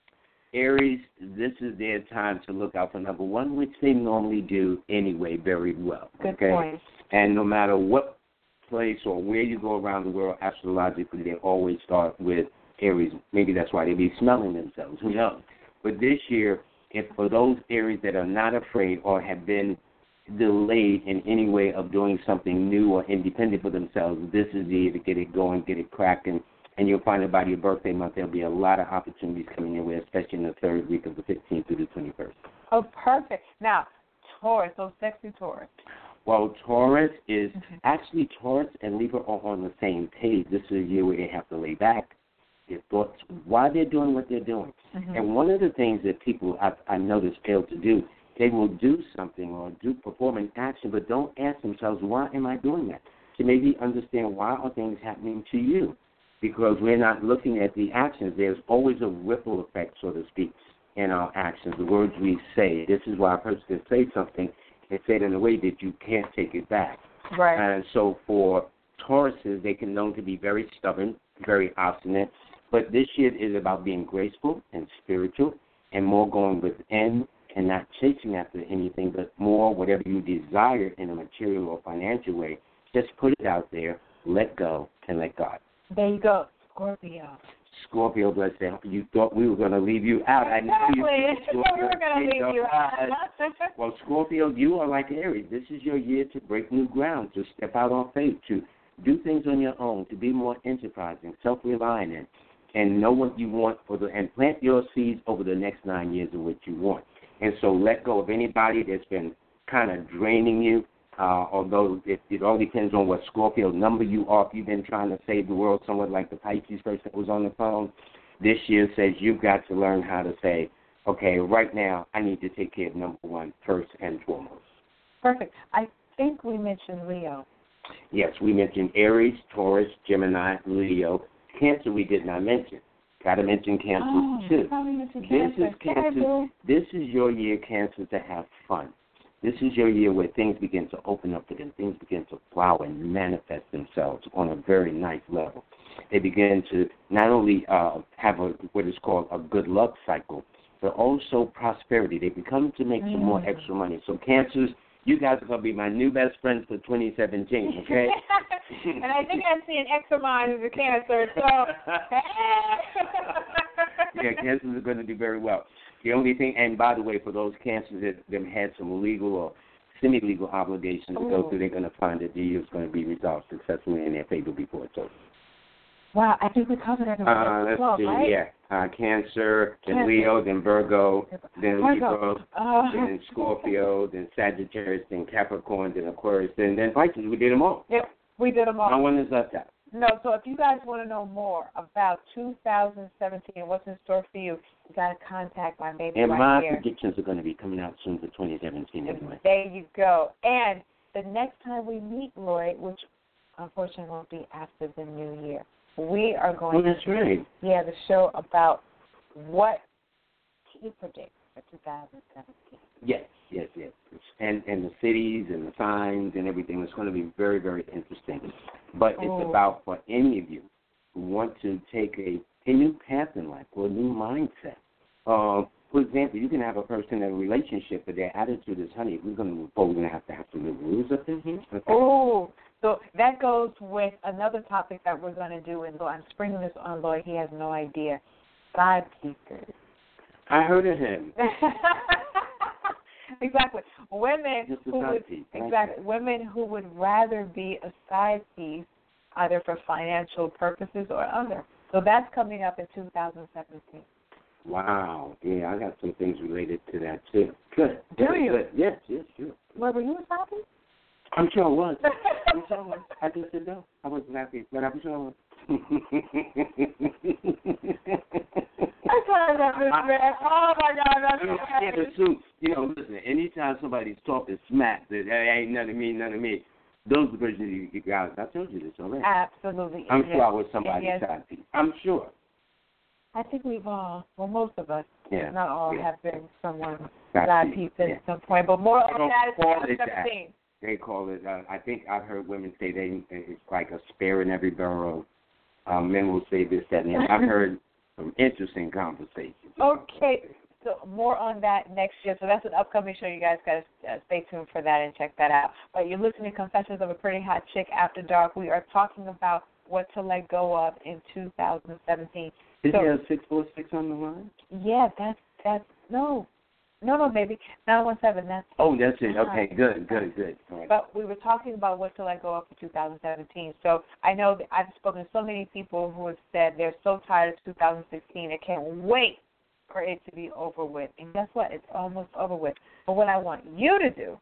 C: Aries, this is their time to look out for number one, which they normally do anyway very well.
B: Good point.
C: And no matter what place or where you go around the world, astrologically, they always start with Aries. Maybe that's why they be smelling themselves. Who knows? But this year, if for those Aries that are not afraid or have been delayed in any way of doing something new or independent for themselves, this is the year to get it going, get it cracking. And you'll find that by your birthday month, there'll be a lot of opportunities coming your way, especially in the third week of the 15th through the 21st.
B: Oh, perfect. Now, Taurus, so sexy Taurus.
C: Well, Taurus is actually Taurus and Libra are on the same page. This is a year where they have to lay back their thoughts, why they're doing what they're doing. And one of the things that people I noticed fail to do, they will do something or perform an action, but don't ask themselves, why am I doing that? To maybe understand why are things happening to you. Because we're not looking at the actions. There's always a ripple effect, so to speak, in our actions, the words we say. This is why a person can say something and say it in a way that you can't take it back.
B: Right.
C: And so for Tauruses, they can known to be very stubborn, very obstinate. But this year is about being graceful and spiritual and more going within and not chasing after anything, but more whatever you desire in a material or financial way. Just put it out there, let go, and let God.
B: There you go, Scorpio.
C: Scorpio, bless them. You thought we were going to leave you out.
B: Exactly.
C: I knew
B: we were going to leave you out.
C: Well, Scorpio, you are like Aries. This is your year to break new ground, to step out on faith, to do things on your own, to be more enterprising, self-reliant, and know what you want and plant your seeds over the next 9 years of what you want. And so let go of anybody that's been kind of draining you. Although it all depends on what Scorpio number you are. If you've been trying to save the world somewhat like the Pisces person that was on the phone, this year says you've got to learn how to say, okay, right now I need to take care of number one first and foremost.
B: Perfect. I think we mentioned Leo.
C: Yes, we mentioned Aries, Taurus, Gemini, Leo. Cancer we did not mention. Got to mention Cancer too. This is Cancer. This is your year, Cancer, to have fun. This is your year where things begin to open up and things begin to flower and manifest themselves on a very nice level. They begin to not only have what is called a good luck cycle, but also prosperity. They become to make some more extra money. So Cancers, you guys are going to be my new best friends for 2017, okay?
B: And I think I see an extra mind as a Cancer, so
C: yeah, Cancers are going to do very well. The only thing, and by the way, for those Cancers that them had some legal or semi-legal obligations to go through, they're going to find that the year is going to be resolved successfully in their favor before it's over.
B: Wow, I think we covered everyone.
C: Let's see,
B: right?
C: yeah. Cancer, then Leo, then Virgo, then Libra, then Scorpio, then Sagittarius, then Capricorn, then Aquarius, then Pisces. We did them all.
B: Yep, we did them all.
C: No one is left out.
B: No, so if you guys want to know more about 2017, what's in store for you, you got to contact my baby
C: and
B: right
C: my
B: here.
C: predictions are going to be coming out soon for 2017 anyway.
B: There you go. And the next time we meet, Lloyd, which unfortunately won't be after the new year, we are going
C: that's right.
B: Yeah, the show about what he predicts for 2017.
C: Yes. And the cities and the signs and everything. It's going to be very, very interesting. But it's about for any of you who want to take a new path in life or a new mindset. For example, you can have a person in a relationship, but their attitude is, honey, if we're going to move forward, we're going to have some new rules up in here. Okay.
B: Oh, so that goes with another topic that we're going to do, and I'm springing this on Lloyd. He has no idea. Side piecers.
C: I heard of him.
B: Exactly. Women who would rather be a side piece either for financial purposes or other. So that's coming up in 2017.
C: Wow. Yeah, I got some things related to that too. Good.
B: Do you?
C: Good. Yes, sure.
B: Well, were you a side piece?
C: I'm sure I was. I just said no. I wasn't happy, but I'm sure I was.
B: I tried that, man. Oh my God, that's
C: yeah, the suit. Listen. Anytime somebody's talking smack, that ain't none of me. Those are the versions you guys. I told you this already.
B: Absolutely.
C: I'm sure I was somebody's side piece. I'm sure.
B: I think we've all, most of us, not all, have been someone's
C: side
B: side piece at some point. But more on that is 2017.
C: They call it. I think I've heard women say it's like a spare in every barrel. Men will say this, that, and that. I've heard some interesting conversations.
B: Okay, so more on that next year. So that's an upcoming show. You guys got to stay tuned for that and check that out. But you're listening to Confessions of a Pretty Hot Chick After Dark. We are talking about what to let go of in 2017.
C: Is there a 646 on the line?
B: Yeah, that's no, baby, 917.
C: That's it. Okay, good. All right.
B: But we were talking about what to let go of for 2017. So I know that I've spoken to so many people who have said they're so tired of 2016. They can't wait for it to be over with. And guess what? It's almost over with. But what I want you to do,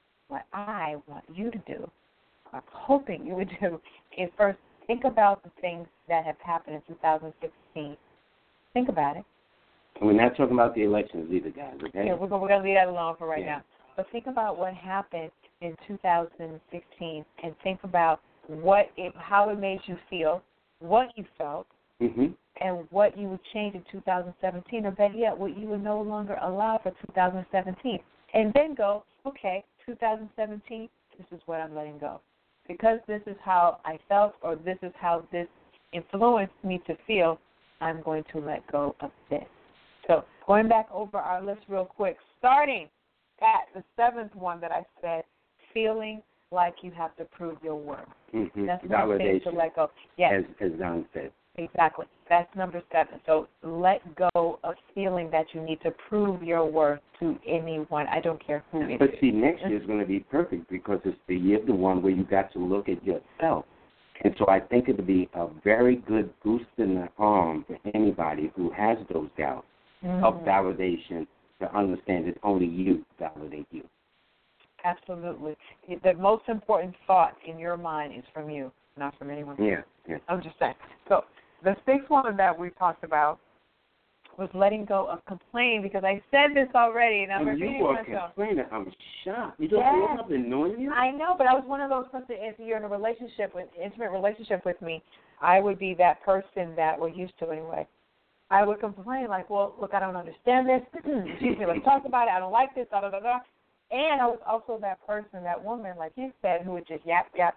B: I'm hoping you would do, is first think about the things that have happened in 2016. Think about it.
C: We're not talking about the elections either, guys, okay?
B: Yeah, we're going to leave that alone for right now. But think about what happened in 2016 and think about how it made you feel, what you felt, and what you would change in 2017, or better yet, what you would no longer allow for 2017. And then go, okay, 2017, this is what I'm letting go. Because this is how I felt, or this is how this influenced me to feel, I'm going to let go of this. So going back over our list real quick, starting at the seventh one that I said, feeling like you have to prove your worth. That's one thing to let go. Yes.
C: As Don said.
B: Exactly. That's number 7. So let go of feeling that you need to prove your worth to anyone. I don't care who it is.
C: But see, next year is going to be perfect because it's the year of the one where you got to look at yourself. And so I think it would be a very good boost in the arm for anybody who has those doubts of validation to understand that only you validate you.
B: Absolutely. The most important thought in your mind is from you, not from anyone else.
C: Yeah.
B: I'm just saying. So the sixth one that we talked about was letting go of complaining, because I said this already, and I'm repeating myself.
C: Complaining. I'm shocked. You don't know I've been knowing you?
B: I know, but I was one of those persons. If you're in a intimate relationship with me, I would be that person that we're used to anyway. I would complain like, well, look, I don't understand this. Excuse me, let's talk about it. I don't like this, And I was also that person, that woman, like you said, who would just yap.
C: Yeah,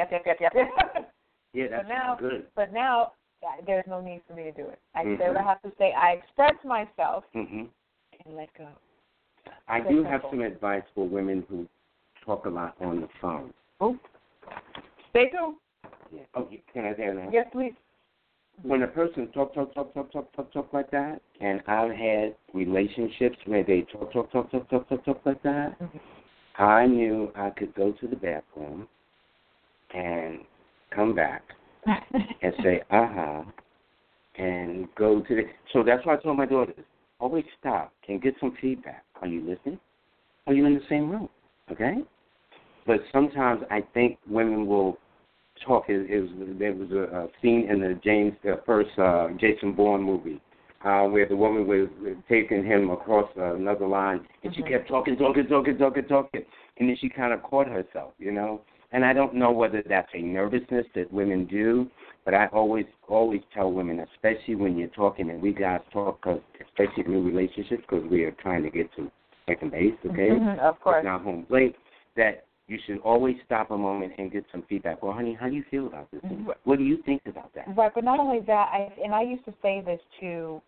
C: that's good.
B: But now there's no need for me to do it. I say what I have to say. I express myself, and let go.
C: I do have some advice for women who talk a lot on the phone.
B: Oh, stay tuned.
C: Yeah. Oh, can I say that?
B: Yes, please.
C: When a person talk like that, and I've had relationships where they talk like that, I knew I could go to the bathroom and come back and say, and go to the... So that's why I told my daughters, always stop and get some feedback. Are you listening? Are you in the same room? Okay? But sometimes I think women will talk. There was a scene in the first Jason Bourne movie where the woman was taking him across another line, and she kept talking, and then she kind of caught herself, you know. And I don't know whether that's a nervousness that women do, but I always tell women, especially when you're talking, and we guys talk, especially in new relationships, because we are trying to get to second base, okay?
B: Of course.
C: It's not home plate, that you should always stop a moment and get some feedback. Well, honey, how do you feel about this? What do you think about that?
B: Right, but not only that, I used to say this to,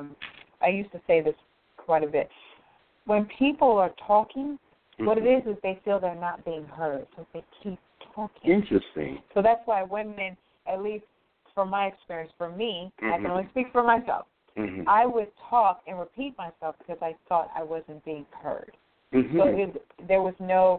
B: quite a bit. When people are talking, what it is they feel they're not being heard, so they keep talking.
C: Interesting.
B: So that's why women, at least from my experience, for me, I can only speak for myself, I would talk and repeat myself because I thought I wasn't being heard. So there was no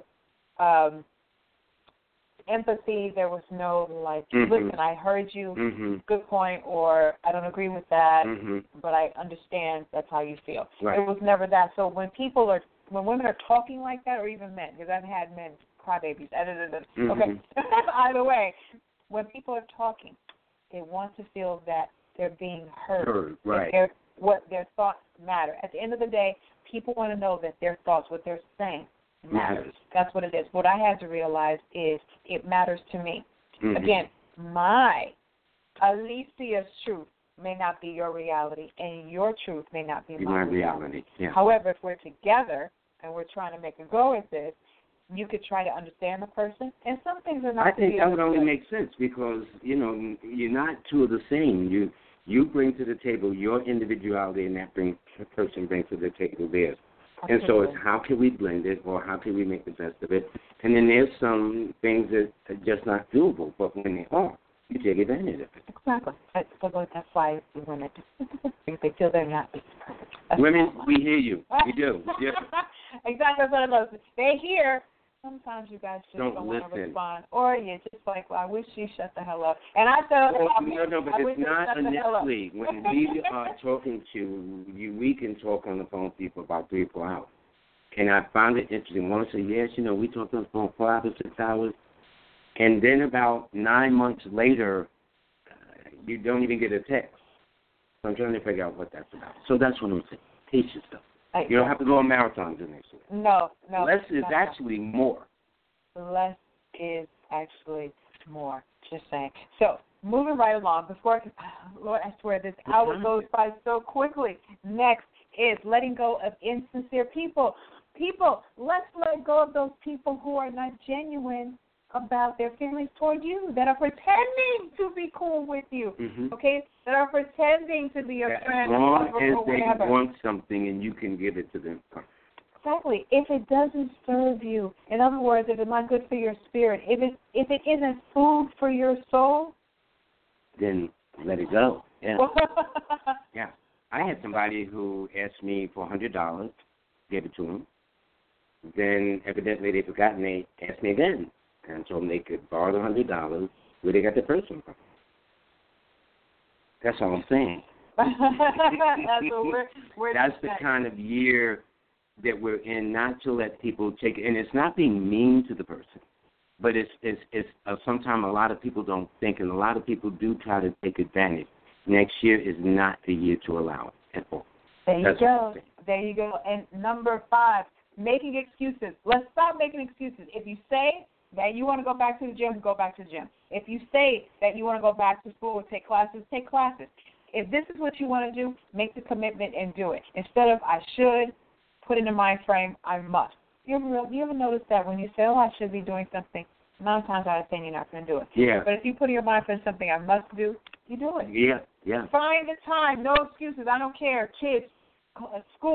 B: empathy, there was no, like, listen, I heard you, good point, or I don't agree with that, but I understand that's how you feel.
C: Right.
B: It was never that. So when women are talking like that, or even men, because I've had men crybabies, okay, either way, when people are talking, they want to feel that they're being heard.
C: Right.
B: What their thoughts matter. At the end of the day, people want to know that their thoughts, what they're saying, matters. That's what it is. What I had to realize is it matters to me. Again, my Alicia's truth may not be your reality, and your truth may not be my reality.
C: Yeah.
B: However, if we're together and we're trying to make a go at this, you could try to understand the person, and some things are not.
C: I think that would only make sense because, you know, you're not two of the same. You bring to the table your individuality, and that person brings to the table theirs. And so it's how can we blend it, or how can we make the best of it? And then there's some things that are just not doable, but when they are, you take advantage of it.
B: Exactly. That's why women, they feel they're not perfect.
C: Women, we hear you. We do. Yeah.
B: Exactly. That's what it was. They hear. Sometimes you guys just don't want to
C: listen.
B: respond, or you're just like, well, I wish she shut the hell up. And I tell them,
C: no, but it's not initially. When we are talking to you, we can talk on the phone with people about 3 or 4 hours. And I found it interesting. One say, yes, you know, we talked on the phone 5 or 6 hours. And then about 9 months later, you don't even get a text. So I'm trying to figure out what that's about. So that's what I'm saying. Teach yourself. You don't have to go on marathons in this.
B: No.
C: Less is actually more.
B: Less is actually more. Just saying. So, moving right along, Lord, I swear this hour goes by so quickly. Next is letting go of insincere people. People, let's let go of those people who are not genuine about their feelings toward you, that are pretending to be cool with you, okay? That are pretending to be your friend.
C: As long as they want something and you can give it to them.
B: Exactly. If it doesn't serve you, in other words, if it's not good for your spirit, if it isn't food for your soul,
C: then let it go. Yeah. Yeah. I had somebody who asked me for $100, gave it to them. Then evidently they forgot and they asked me again. And told them they could borrow the $100 where they got the first one from. That's all I'm saying. That's the kind of year that we're in, not to let people take it. And it's not being mean to the person, but it's sometimes a lot of people don't think, and a lot of people do try to take advantage. Next year is not the year to allow it at all.
B: There you go. There you go. And number 5, making excuses. Let's stop making excuses. If you say that you want to go back to the gym, go back to the gym. If you say that you want to go back to school and take classes, take classes. If this is what you want to do, make the commitment and do it. Instead of I should, put in the mind frame, I must. You ever notice that when you say, oh, I should be doing something, 9 times out of 10 you're not going to do it.
C: Yeah.
B: But if you put in your mind frame something I must do, you do it.
C: Yeah.
B: Find the time, no excuses. I don't care. Kids, school,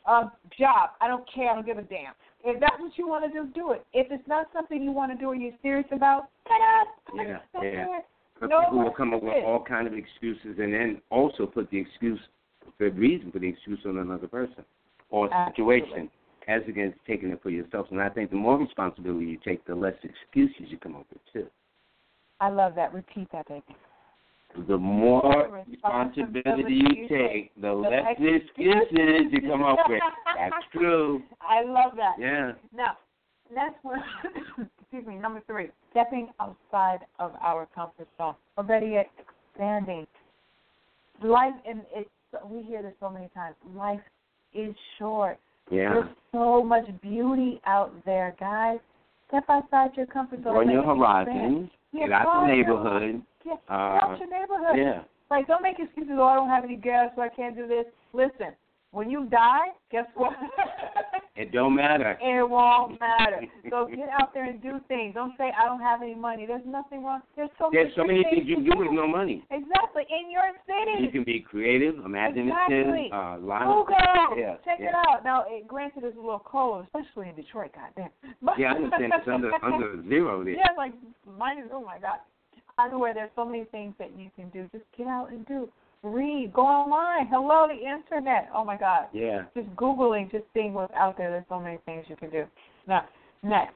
B: job. I don't care. I don't give a damn. If that's what you want to do, do it. If it's not something you want to do or you're serious about,
C: Yeah. But
B: no,
C: people will come up with all kind of excuses and then also put the excuse, the reason for the excuse on another person or situation as against taking it for yourself. And I think the more responsibility you take, the less excuses you come up with, too.
B: I love that. Repeat that, baby.
C: The more responsibility you take, the less excuses you come up with. That's true.
B: I love that.
C: Yeah.
B: Now, next one, excuse me, number 3, stepping outside of our comfort zone, or better yet, expanding. Life, and we hear this so many times, life is short.
C: Yeah.
B: There's so much beauty out there, guys. Step outside your comfort zone.
C: On your horizons. Get out the neighborhood.
B: Get out your neighborhood.
C: Yeah.
B: Like, don't make excuses, oh, I don't have any gas, so I can't do this. Listen, when you die, guess what?
C: It don't matter.
B: It won't matter. So get out there and do things. Don't say, I don't have any money. There's nothing wrong. There's so many things
C: you can do with no money.
B: Exactly. In your city.
C: You can be creative, imaginative.
B: Exactly.
C: Google.
B: Check it out. Now, granted, it's a little cold, especially in Detroit, goddamn.
C: Yeah, I understand. It's under zero there.
B: Yeah, like minus, oh, my God. Either way, there's so many things that you can do. Just get out and do. Read. Go online. Hello, the Internet. Oh, my God.
C: Yeah.
B: Just Googling, just seeing what's out there. There's so many things you can do. Now, next.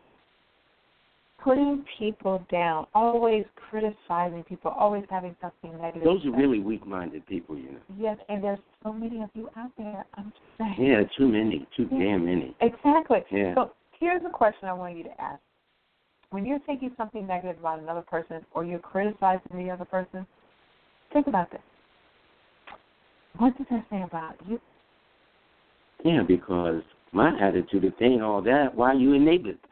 B: Putting people down. Always criticizing people. Always having something negative.
C: Those are really weak-minded people, you know.
B: Yes, and there's so many of you out there. I'm just saying.
C: Yeah, too many. Too damn many.
B: Exactly.
C: Yeah.
B: So here's a question I want you to ask. When you're thinking something negative about another person or you're criticizing the other person, think about this. What does that say about you?
C: Yeah, because my attitude, if they ain't all that, why you enable it?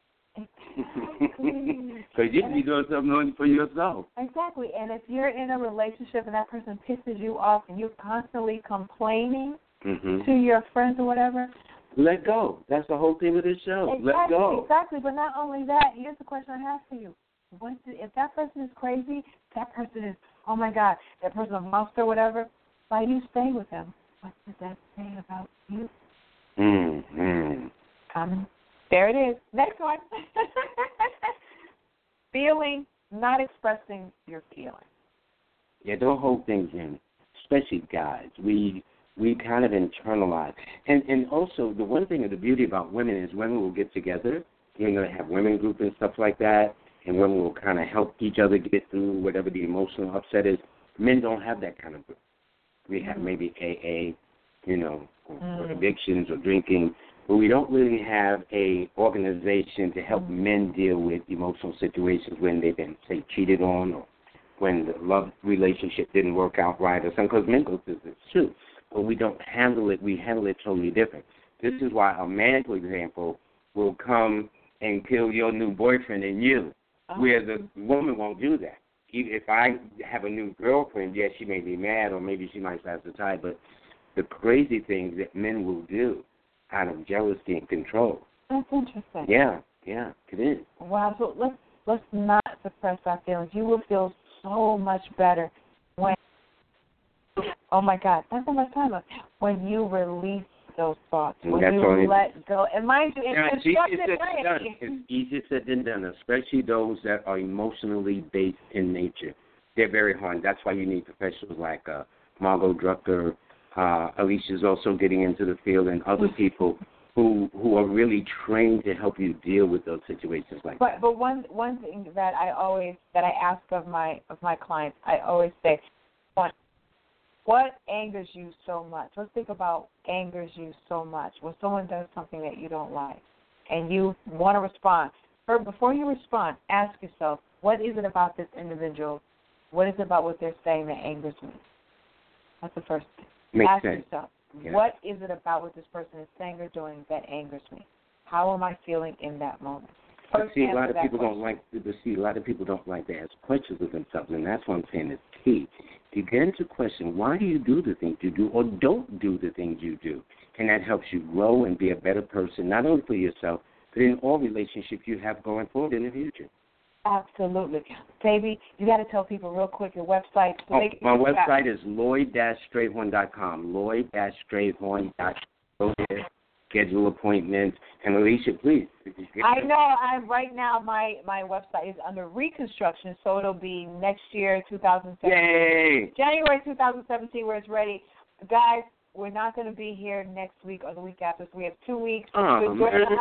B: Exactly.
C: Because you can be doing something for yourself.
B: Exactly. And if you're in a relationship and that person pisses you off and you're constantly complaining to your friends or whatever,
C: let go. That's the whole thing of this show.
B: Exactly,
C: let go.
B: Exactly. But not only that, here's the question I have for you. If that person is crazy, that person is, oh, my God, that person is a monster or whatever, why you stay with them? What does that say about you? There it is. Next one. Feeling, not expressing your feelings.
C: Yeah, don't hold things in, especially guys. We kind of internalize. And also, the one thing of the beauty about women is women will get together. You're going to have women groups and stuff like that, and women will kind of help each other get through whatever the emotional upset is. Men don't have that kind of group. We have maybe AA, or addictions or drinking, but we don't really have a organization to help men deal with emotional situations when they've been, say, cheated on or when the love relationship didn't work out right or something, because men go through this too. But we don't handle it. We handle it totally different. This is why a man, for example, will come and kill your new boyfriend and you, where the woman won't do that. If I have a new girlfriend, yes, she may be mad or maybe she might pass the tie, but the crazy things that men will do out of jealousy and control.
B: That's interesting.
C: Yeah, it is.
B: Wow, so let's not suppress our feelings. You will feel so much better when, oh, my God, that's so much time left, when you release those thoughts, when you let go. And mind you, it's
C: easier said than done, especially those that are emotionally based in nature. They're very hard. That's why you need professionals like Margot Drucker. Alicia's also getting into the field, and other people who are really trained to help you deal with those situations like that.
B: But one thing that I ask of my clients, I always say, what angers you so much? Let's think about angers you so much. When someone does something that you don't like and you want to respond, before you respond, ask yourself, what is it about this individual? What is it about what they're saying that angers me? That's the first thing. Ask yourself, what is it about what this person is saying or doing that angers me? How am I feeling in that moment?
C: See, a lot of people don't like to ask questions of themselves, and that's what I'm saying is key. Begin to question, why do you do the things you do or don't do the things you do? And that helps you grow and be a better person, not only for yourself, but in all relationships you have going forward in the future.
B: Absolutely. Baby, you got to tell people real quick your website.
C: My website is Lloyd-Strayhorn.com, Lloyd-Strayhorn.com. go there, schedule appointments. And Alicia, please.
B: I know. Right now my website is under reconstruction, so it'll be next year, 2017.
C: Yay!
B: January 2017, where it's ready. Guys, we're not going to be here next week or the week after, so we have 2 weeks.
C: Oh,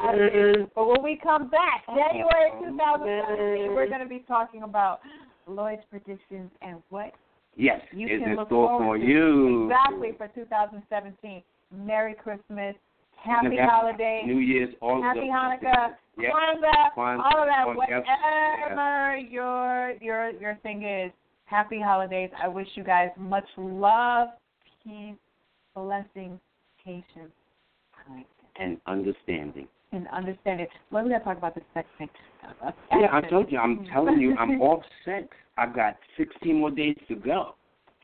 B: but when we come back, January 2017, we're going to be talking about Lloyd's predictions and what
C: yes,
B: you
C: it's
B: can
C: in
B: look
C: store
B: forward
C: for
B: to.
C: you.
B: Exactly, for 2017. Merry Christmas. Happy holidays.
C: New Year's.
B: Happy Hanukkah.
C: Yep.
B: Kwanzaa. All of that.
C: Whatever
B: your thing is. Happy holidays. I wish you guys much love, peace, blessings, patience,
C: and understanding.
B: And understanding. Well, we got to talk about the sex thing.
C: Yeah, I told you. I'm telling you, I'm off sex. I've got 16 more days to go.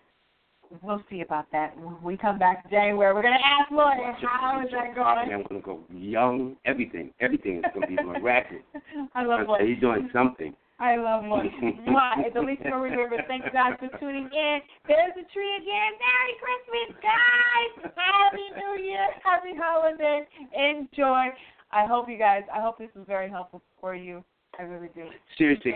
B: We'll see about that. When we come back January, we're going to ask Lloyd, how is that going?
C: I'm going to go young. Everything is going to be miraculous.
B: I love Lloyd.
C: He's doing something.
B: I love Lloyd. It's Alicia Marie Rivers. Thank you guys for tuning in. There's the tree again. Merry Christmas, guys. Happy New Year. Happy holidays. Enjoy. I hope this was very helpful for you. I really do.
C: Seriously,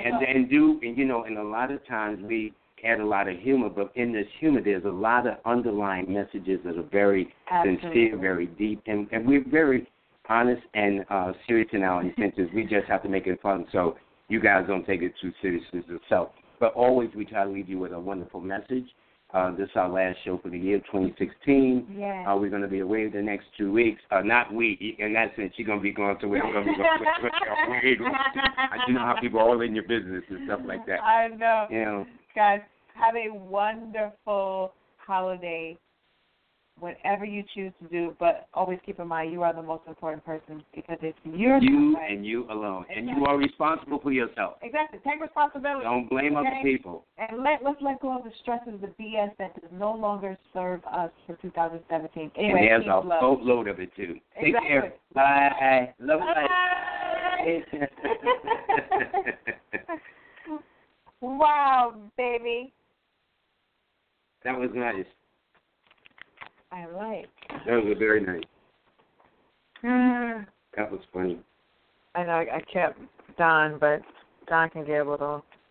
C: and a lot of times we add a lot of humor, but in this humor there's a lot of underlying messages that are very sincere, very deep, and we're very honest and serious in our intentions. We just have to make it fun, so you guys don't take it too seriously yourself. But always we try to leave you with a wonderful message. This is our last show for the year 2016.
B: Yeah.
C: We're going to be away the next 2 weeks. Not we, in that sense, you're going to be going to where we're going to be going. I know how people are all in your business and stuff like that.
B: I know.
C: You know.
B: Guys, have a wonderful holiday, whatever you choose to do, but always keep in mind you are the most important person because it's you
C: and you alone. Exactly. And you are responsible for yourself.
B: Exactly. Take responsibility.
C: Don't blame other people.
B: And let's let go of the stresses, the BS that does no longer serve us for 2017. Anyway,
C: and there's a boatload of it, too.
B: Exactly.
C: Take care. Bye. Love
B: you. Wow, baby.
C: That was nice.
B: I like.
C: That was very nice. That was funny.
B: I know I kept Don, but Don can get a little